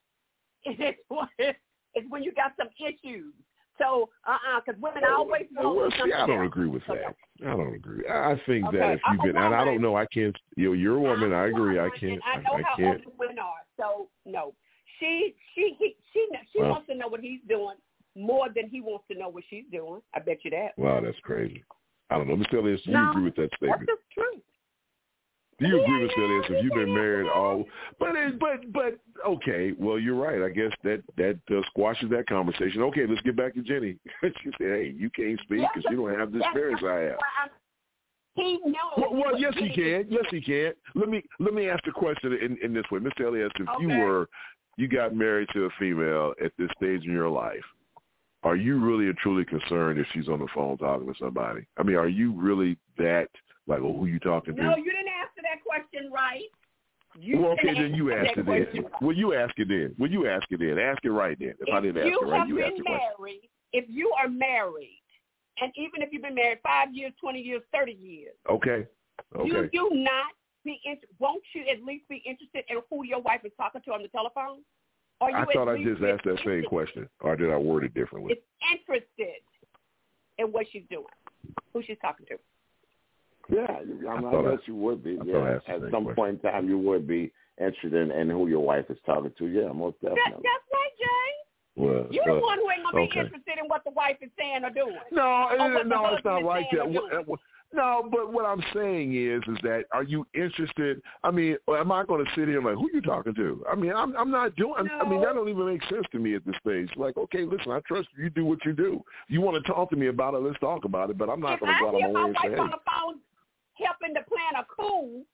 it's when you got some issues. So, because women always know. Well, see, I don't agree with that. I don't agree. I think that if you've been, and I don't know, I can't. You're a woman. I agree. I can't. I know how can't. open women are. So no, she wants to know what he's doing more than he wants to know what she's doing. I bet you that. Wow, that's crazy. I don't know. Ms. Elias, do you agree with that statement? That's the truth. Do you agree with Elias if you've been married all? But okay. Well, you're right. I guess that squashes that conversation. Okay, let's get back to Jenny. She said, "Hey, you can't speak because you don't have the experience I have." He knows. Well, yes, he can. Yes, he can. Let me ask the question in this way, Mr. Elias. If you got married to a female at this stage in your life, are you really and truly concerned if she's on the phone talking to somebody? I mean, are you really that like, who you talking to? No, you didn't answer that question right. Then you ask it then. Well, you ask it then. Ask it right then. If I didn't ask it right, you ask it right. If you are married, and even if you've been married 5 years, 20 years, 30 years. Okay. You do not won't you at least be interested in who your wife is talking to on the telephone? I thought I just asked that same question, or did I word it differently? It's interested in what she's doing, who she's talking to. Yeah, I guess you would be. Yeah, at some point in time, you would be interested in who your wife is talking to. Yeah, most definitely. That's right, Jay. Well, you're the one who ain't gonna be interested in what the wife is saying or doing. No, it's not like that. No, but what I'm saying is that are you interested? I mean, am I going to sit here and like, who you talking to? I mean, I'm not doing. No. I mean, that don't even make sense to me at this stage. Like, okay, listen, I trust you. You do what you do. You want to talk to me about it? Let's talk about it. But I'm not going to go out on my way and say, hey. If I hear my wife on the phone helping to plan a coup,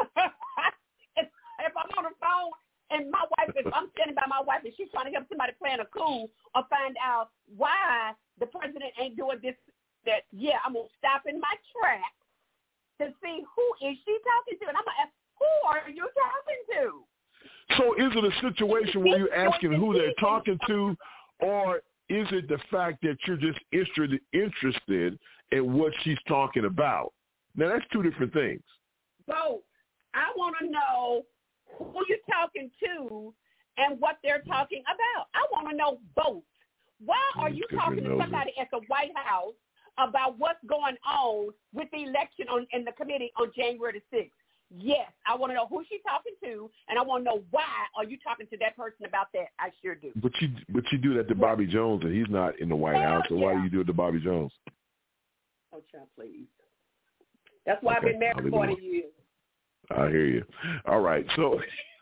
if I'm on the phone and my wife, if I'm standing by my wife and she's trying to help somebody plan a coup or find out why the president ain't doing this, that, yeah, I'm going to stop in my tracks to see who is she talking to. And I'm going to ask, who are you talking to? So is it a situation where you're asking who they're talking to, or is it the fact that you're just interested in what she's talking about? Now, that's two different things. Both. I want to know who you're talking to and what they're talking about. I want to know both. Why are you talking to somebody at the White House about what's going on with the election in the committee on January the 6th? Yes, I want to know who she's talking to, and I want to know why are you talking to that person about that. I sure do. But you do that to Bobby Jones, and he's not in the White House, so why do you do it to Bobby Jones? Oh, child, please. That's why I've been married 40 years. I hear you. All right, so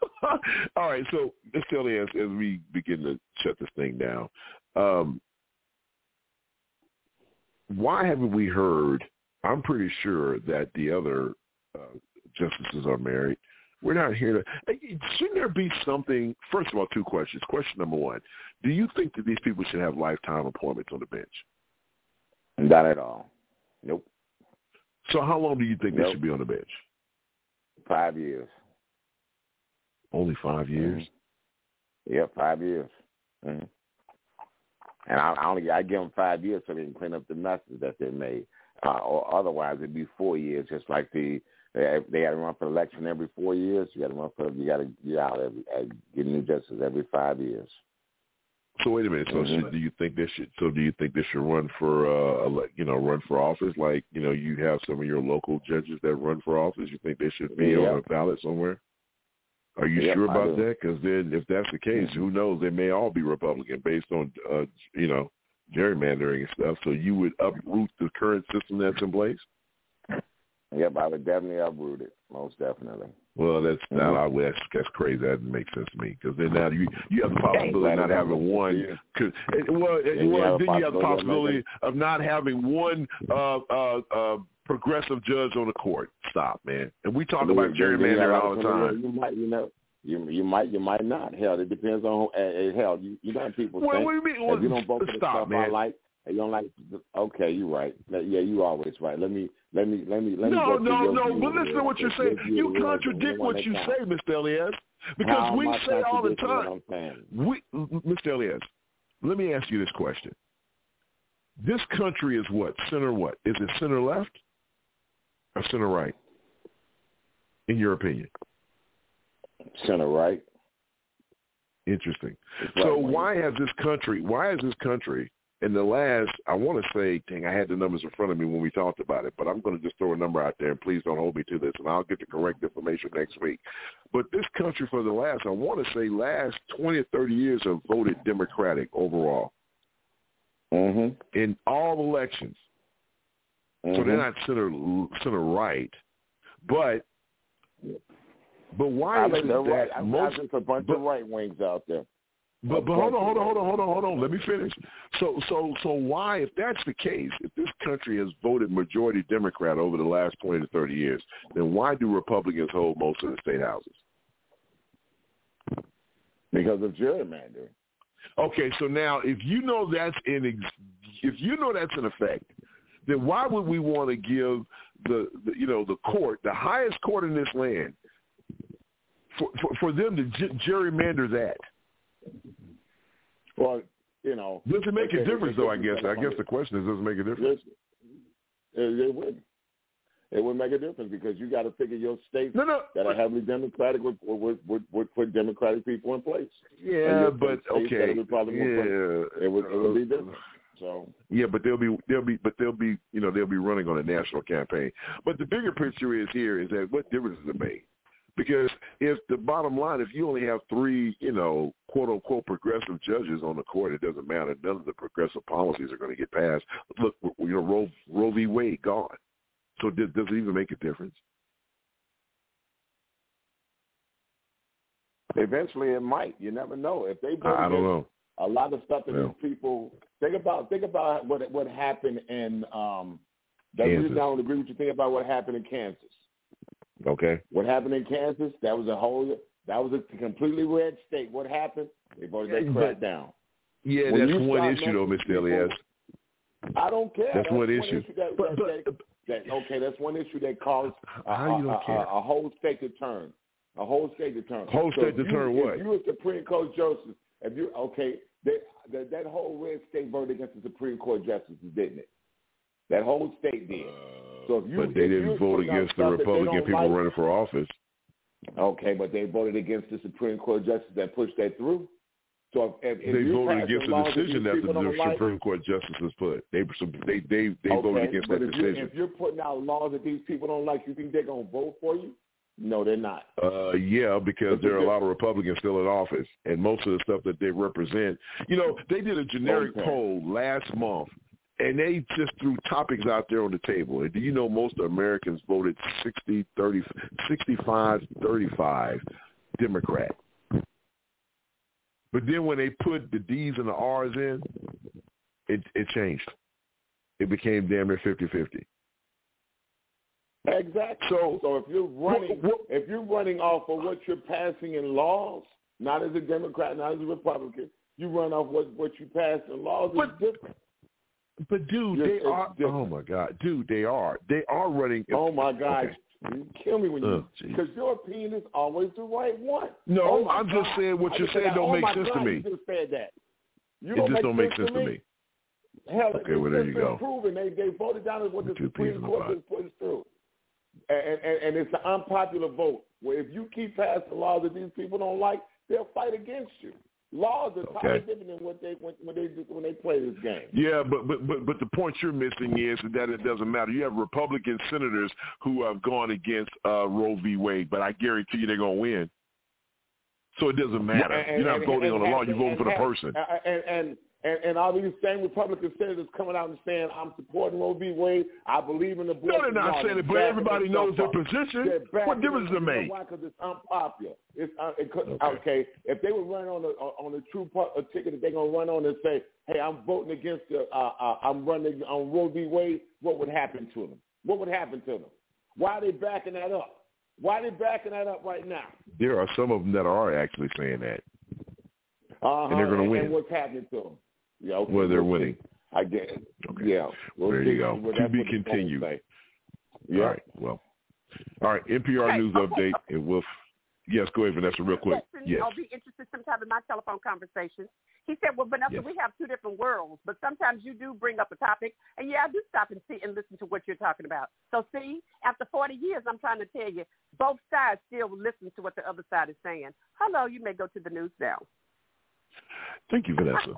Ms. Kelly, as we begin to shut this thing down, why haven't we heard? I'm pretty sure that the other justices are married. We're not here to. Shouldn't there be something? First of all, two questions. Question number one: do you think that these people should have lifetime appointments on the bench? Not at all. Nope. So how long do you think they should be on the bench? 5 years. Only 5 years? Mm-hmm. Yeah, 5 years. Mm-hmm. And I give them 5 years so they can clean up the messes that they made. Or otherwise, it'd be 4 years, just like they got to run for election every 4 years. You got to get out get new justices every 5 years. So wait a minute. So do you think they should run for run for office? Like, you have some of your local judges that run for office. You think they should be on a ballot somewhere? Are you sure about that? Because then, if that's the case, who knows? They may all be Republican based on gerrymandering and stuff. So you would uproot the current system that's in place? Yep, I would definitely uproot it, most definitely. Well, that's crazy. That doesn't make sense to me, because then now you have the possibility of not having one. Then you have the possibility of not having one progressive judge on the court. Stop, man. And we talk about gerrymandering all the time. You might not. Hell, it depends on hell. You know people say, what do you mean? If you don't vote for the stuff I like, and you don't like. Okay, you're right. Yeah, you always right. Let me. No. But listen to what you're saying. You contradict what you say, Mr. Elias, because we say all the time. Mr. Elias, let me ask you this question. This country is what? Center what? Is it center left or center right? In your opinion? Center right. Interesting. So why has this country in the last, I want to say, I had the numbers in front of me when we talked about it, but I'm going to just throw a number out there, and please don't hold me to this, and I'll get the correct information next week. But this country for the last 20 or 30 years have voted Democratic overall. Mm-hmm. In all elections. Mm-hmm. So they're not center right. But why is it that most a bunch of right wings out there? But hold on. Let me finish. So why, if that's the case, if this country has voted majority Democrat over the last 20 to 30 years, then why do Republicans hold most of the state houses? Because of gerrymandering. Okay, so now if you know that's in effect, then why would we want to give the court, the highest court in this land, for them to gerrymander that? Well, does it make a difference, though? I guess the question is, does it make a difference? It would. It would make a difference, because you got to figure your states that are heavily Democratic would put Democratic people in place. Yeah, but okay. It would be different. So yeah, but they'll be running on a national campaign. But the bigger picture is that what difference does it make? Because if the bottom line, if you only have 3, quote unquote progressive judges on the court, it doesn't matter. None of the progressive policies are going to get passed. Look, Roe v. Wade gone. So does it even make a difference? Eventually, it might. You never know. If they I don't know. A lot of stuff that these people think about what happened in. The reason I don't agree with you. Think about what happened in Kansas. Okay. What happened in Kansas? That was a completely red state. What happened? They cracked down. Yeah, that's one issue, though, Mr. Elias. I don't care. That's one issue. That's one issue that caused a whole state to turn. A whole state to turn. Whole state to turn what? If you were Supreme Court Joseph, that whole red state voted against the Supreme Court justices, didn't it? That whole state did. So if you, but they didn't vote against the Republican people running for office. Okay, but they voted against the Supreme Court justices that pushed that through. So if they voted against the decision that the Supreme Court justices put. They voted against that decision. If you're putting out laws that these people don't like, you think they're going to vote for you? No, they're not. Yeah, because there are a lot of Republicans still in office, and most of the stuff that they represent. They did a generic poll last month, and they just threw topics out there on the table. And do you know most Americans voted 65-35 Democrat? But then when they put the D's and the R's in, it changed. It became damn near 50-50. Exactly. So if you're running off of what you're passing in laws, not as a Democrat, not as a Republican, you run off what you pass in laws. It's different. But dude, they are. Oh my God, dude, they are. They are running. Oh my God. Okay. You kill me when because your opinion is always the right one. No, I'm just saying what you're saying don't make sense to me. You just said that. It just don't make sense to me. Hell, okay, well there you go. Proven. They voted down what the Supreme Court just pushed through, and it's an unpopular vote. Where if you keep passing laws that these people don't like, they'll fight against you. Laws are totally different than what when they play this game. Yeah, but the point you're missing is that it doesn't matter. You have Republican senators who have gone against Roe v. Wade, but I guarantee you they're going to win. So it doesn't matter. You're not voting on the law. You're voting for the person. And all these same Republican senators coming out and saying, I'm supporting Roe v. Wade. I believe in the abortion. No, they're not saying it, but everybody knows their position. What difference does it make? Why? Because it's unpopular. Okay. If they were running on the true ticket that they're going to run on and say, hey, I'm voting against I'm running on Roe v. Wade, what would happen to them? What would happen to them? Why are they backing that up? Why are they backing that up right now? There are some of them that are actually saying that. And they're going to win. And what's happening to them? Yeah, okay. Well, they're winning. I get it. Okay. Yeah. Well, there you go. To be continued. Yeah. All right. Well. All right. NPR News update. It will. Yes, go ahead, Vanessa, real quick. Yes. I'll be interested sometime in my telephone conversations. He said, well, Vanessa, we have two different worlds, but sometimes you do bring up a topic, and I do stop and see and listen to what you're talking about. So, see, after 40 years, I'm trying to tell you, both sides still listen to what the other side is saying. Hello, you may go to the news now. Thank you, Vanessa.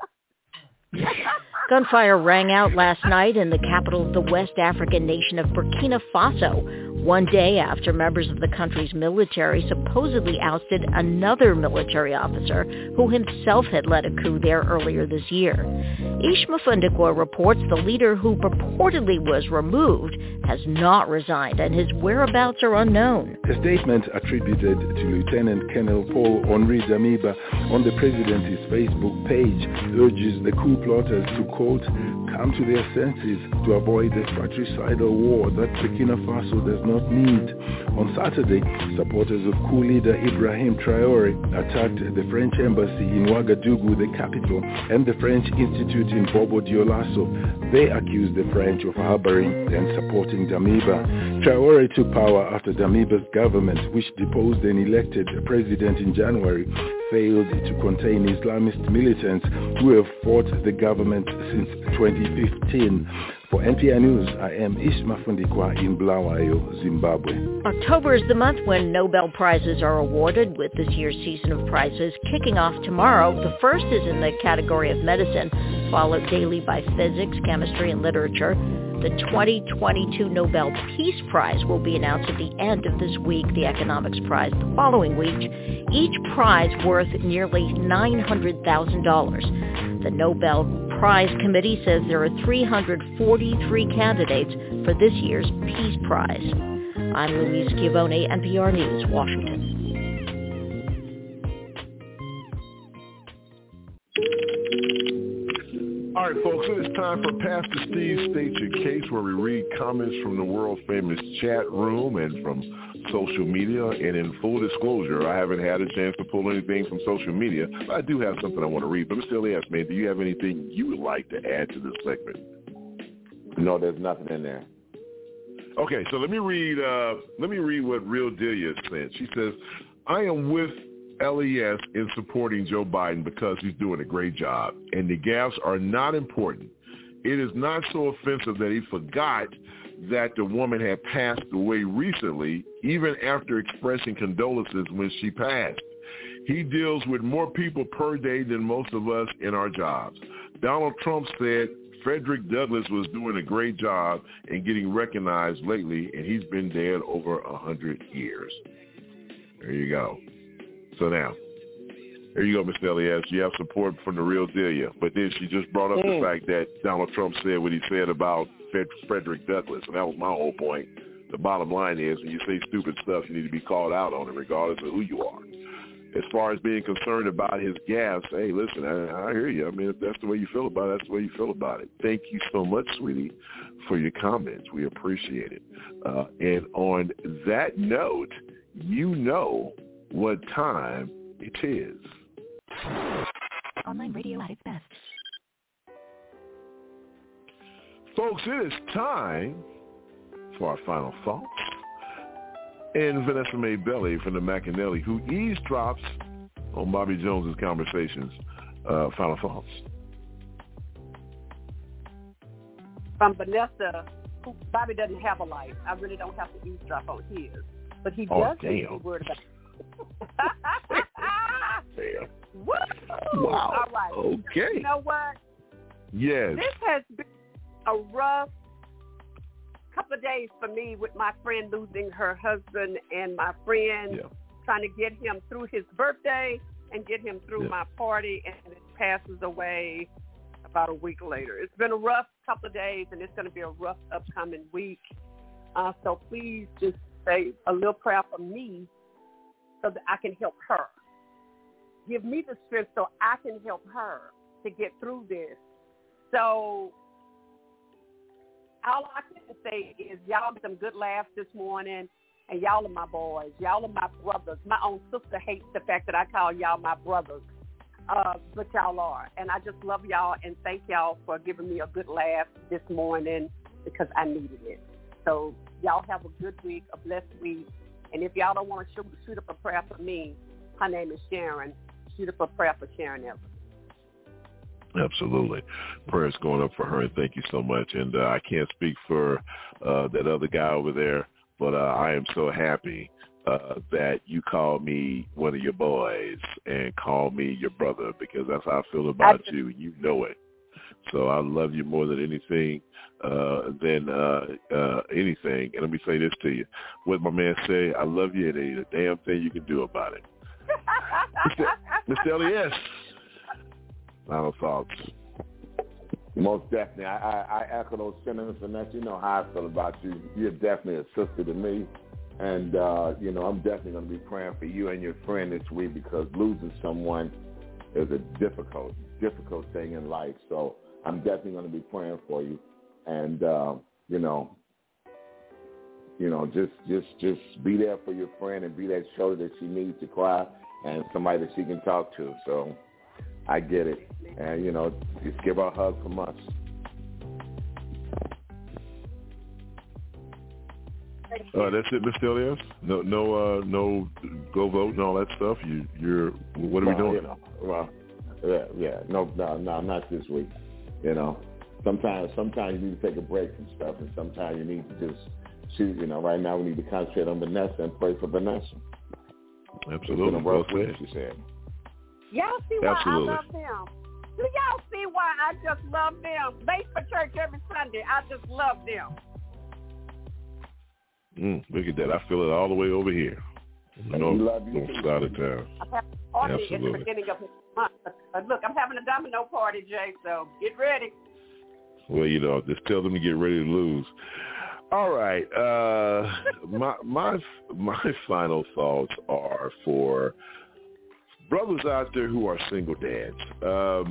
Gunfire rang out last night in the capital of the West African nation of Burkina Faso, one day after members of the country's military supposedly ousted another military officer who himself had led a coup there earlier this year. Ishma Fundikwa reports the leader who purportedly was removed has not resigned and his whereabouts are unknown. A statement attributed to Lieutenant Colonel Paul-Henri Damiba on the president's Facebook page urges the coup plotters to, quote, come to their senses to avoid the fratricidal war that Burkina Faso does not need. On Saturday, supporters of coup leader Ibrahim Traoré attacked the French embassy in Ouagadougou, the capital, and the French Institute in Bobo Dioulasso. They accused the French of harboring and supporting Damiba. Traoré took power after Damiba's government, which deposed an elected president in January, failed to contain Islamist militants who have fought the government since 2015. For NPR News, I am Ishma Fundikwa in Bulawayo, Zimbabwe. October is the month when Nobel Prizes are awarded, with this year's season of prizes kicking off tomorrow. The first is in the category of medicine, followed daily by physics, chemistry, and literature. The 2022 Nobel Peace Prize will be announced at the end of this week, the Economics Prize the following week, each prize worth nearly $900,000. The Nobel Prize Committee says there are 343 candidates for this year's Peace Prize. I'm Louise Schiavone, NPR News, Washington. All right, folks, it is time for Pastor Steve State Your Case, where we read comments from the world-famous chat room and from social media. And in full disclosure, I haven't had a chance to pull anything from social media, but I do have something I want to read. But Mr. Elias, man, do you have anything you would like to add to this segment? No, there's nothing in there. Okay, so let me read what Real Delia said. She says, I am with LES in supporting Joe Biden because he's doing a great job, and the gaffes are not important. It is not so offensive that he forgot that the woman had passed away recently, even after expressing condolences when she passed. He deals with more people per day than most of us in our jobs. Donald Trump said Frederick Douglass was doing a great job and getting recognized lately, and he's been dead over 100 years. There you go. So now, there you go, Mr. Elias. You have support from the real Delia. But then she just brought up the fact that Donald Trump said what he said about Frederick Douglass, and that was my whole point. The bottom line is when you say stupid stuff, you need to be called out on it regardless of who you are. As far as being concerned about his gaffes, hey, listen, I hear you. I mean, if that's the way you feel about it, that's the way you feel about it. Thank you so much, sweetie, for your comments. We appreciate it. And on that note, you know what time it is. Online radio at its best. Folks, it is time for our final thoughts. And Vanessa Mae Belly from the McAnally, who eavesdrops on Bobby Jones's conversations. Final thoughts. From Vanessa, who Bobby doesn't have a life. I really don't have to eavesdrop on his. But he does say a word about it. Damn. Woo! Wow. All right. Okay. You know what? Yes. This has been a rough couple of days for me with my friend losing her husband and my friend trying to get him through his birthday and get him through my party, and it passes away about a week later. It's been a rough couple of days, and it's going to be a rough upcoming week. So please just say a little prayer for me so that I can help her. Give me the strength so I can help her to get through this. So all I can say is y'all had some good laughs this morning, and y'all are my boys. Y'all are my brothers. My own sister hates the fact that I call y'all my brothers, but y'all are. And I just love y'all, and thank y'all for giving me a good laugh this morning because I needed it. So y'all have a good week, a blessed week. And if y'all don't want to shoot up a prayer for me, her name is Sharon. Shoot up a prayer for Sharon Evans. Absolutely. Prayers going up for her, and thank you so much. And I can't speak for that other guy over there, but I am so happy that you call me one of your boys and call me your brother, because that's how I feel about you. You know it. So I love you more than anything, And let me say this to you. What my man say, I love you, and there ain't a damn thing you can do about it. Mr. Elias. Final thoughts. Most definitely. I echo those sentiments, Vanessa. You know how I feel about you. You're definitely a sister to me. And, I'm definitely going to be praying for you and your friend this week, because losing someone is a difficult thing in life. So I'm definitely going to be praying for you. And, just be there for your friend and be that shoulder that she needs to cry and somebody that she can talk to. So I get it. And, just give her a hug from us. That's it, Mr. Elias? No, go vote and all that stuff? What are we doing? No, not this week. Sometimes you need to take a break from stuff, and sometimes you need to just shoot. Right now we need to concentrate on Vanessa and pray for Vanessa. Absolutely. Well said. She said. Y'all see why I love them? Do y'all see why I just love them? Late for church every Sunday. I just love them. Look at that. I feel it all the way over here. North side of town. I'm having a party at the beginning of the month. But look, I'm having a domino party, Jay, so get ready. Well, just tell them to get ready to lose. All right. My final thoughts are for brothers out there who are single dads.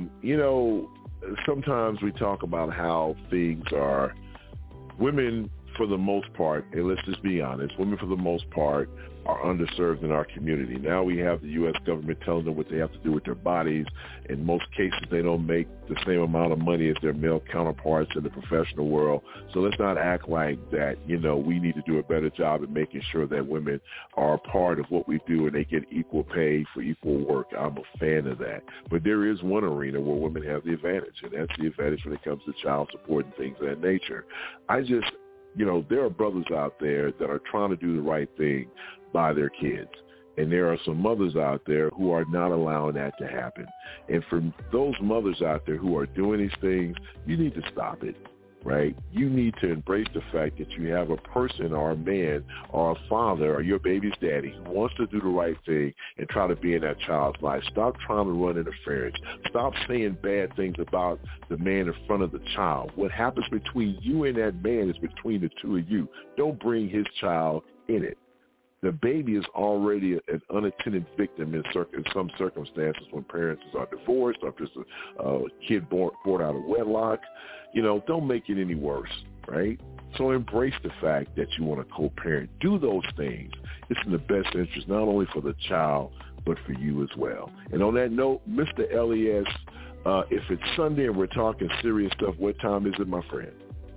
Sometimes we talk about how things are, women for the most part, and let's just be honest, women for the most part are underserved in our community. Now we have the U.S. government telling them what they have to do with their bodies. In most cases, they don't make the same amount of money as their male counterparts in the professional world. So let's not act like that, we need to do a better job at making sure that women are a part of what we do and they get equal pay for equal work. I'm a fan of that. But there is one arena where women have the advantage, and that's the advantage when it comes to child support and things of that nature. There are brothers out there that are trying to do the right thing by their kids. And there are some mothers out there who are not allowing that to happen. And for those mothers out there who are doing these things, you need to stop it, right? You need to embrace the fact that you have a person or a man or a father or your baby's daddy who wants to do the right thing and try to be in that child's life. Stop trying to run interference. Stop saying bad things about the man in front of the child. What happens between you and that man is between the two of you. Don't bring his child in it. The baby is already an unattended victim in some circumstances when parents are divorced or just a kid born out of wedlock. Don't make it any worse, right? So embrace the fact that you want to co-parent. Do those things. It's in the best interest, not only for the child, but for you as well. And on that note, Mr. Elias, if it's Sunday and we're talking serious stuff, what time is it, my friend?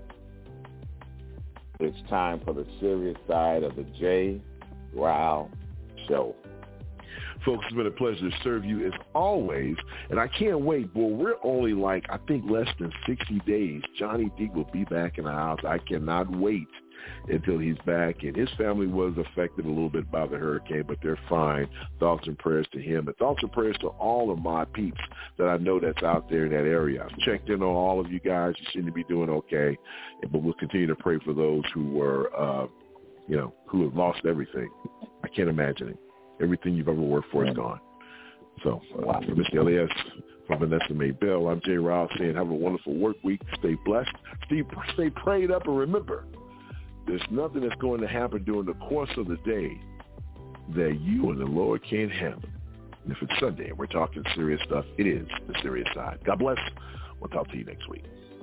It's time for the serious side of the J. Ryle Show. Folks, it's been a pleasure to serve you as always, and I can't wait. Boy, we're only less than 60 days. Johnny D will be back in the house. I cannot wait until he's back, and his family was affected a little bit by the hurricane, but they're fine. Thoughts and prayers to him, and thoughts and prayers to all of my peeps that I know that's out there in that area. I've checked in on all of you guys. You seem to be doing okay, but we'll continue to pray for those who were who have lost everything. I can't imagine it. Everything you've ever worked for is gone. So for Mr. Elias, for Vanessa Maybell, I'm Jay Ryle saying have a wonderful work week. Stay blessed. Stay prayed up, and remember, there's nothing that's going to happen during the course of the day that you and the Lord can't handle. And if it's Sunday and we're talking serious stuff, it is the serious side. God bless. We'll talk to you next week.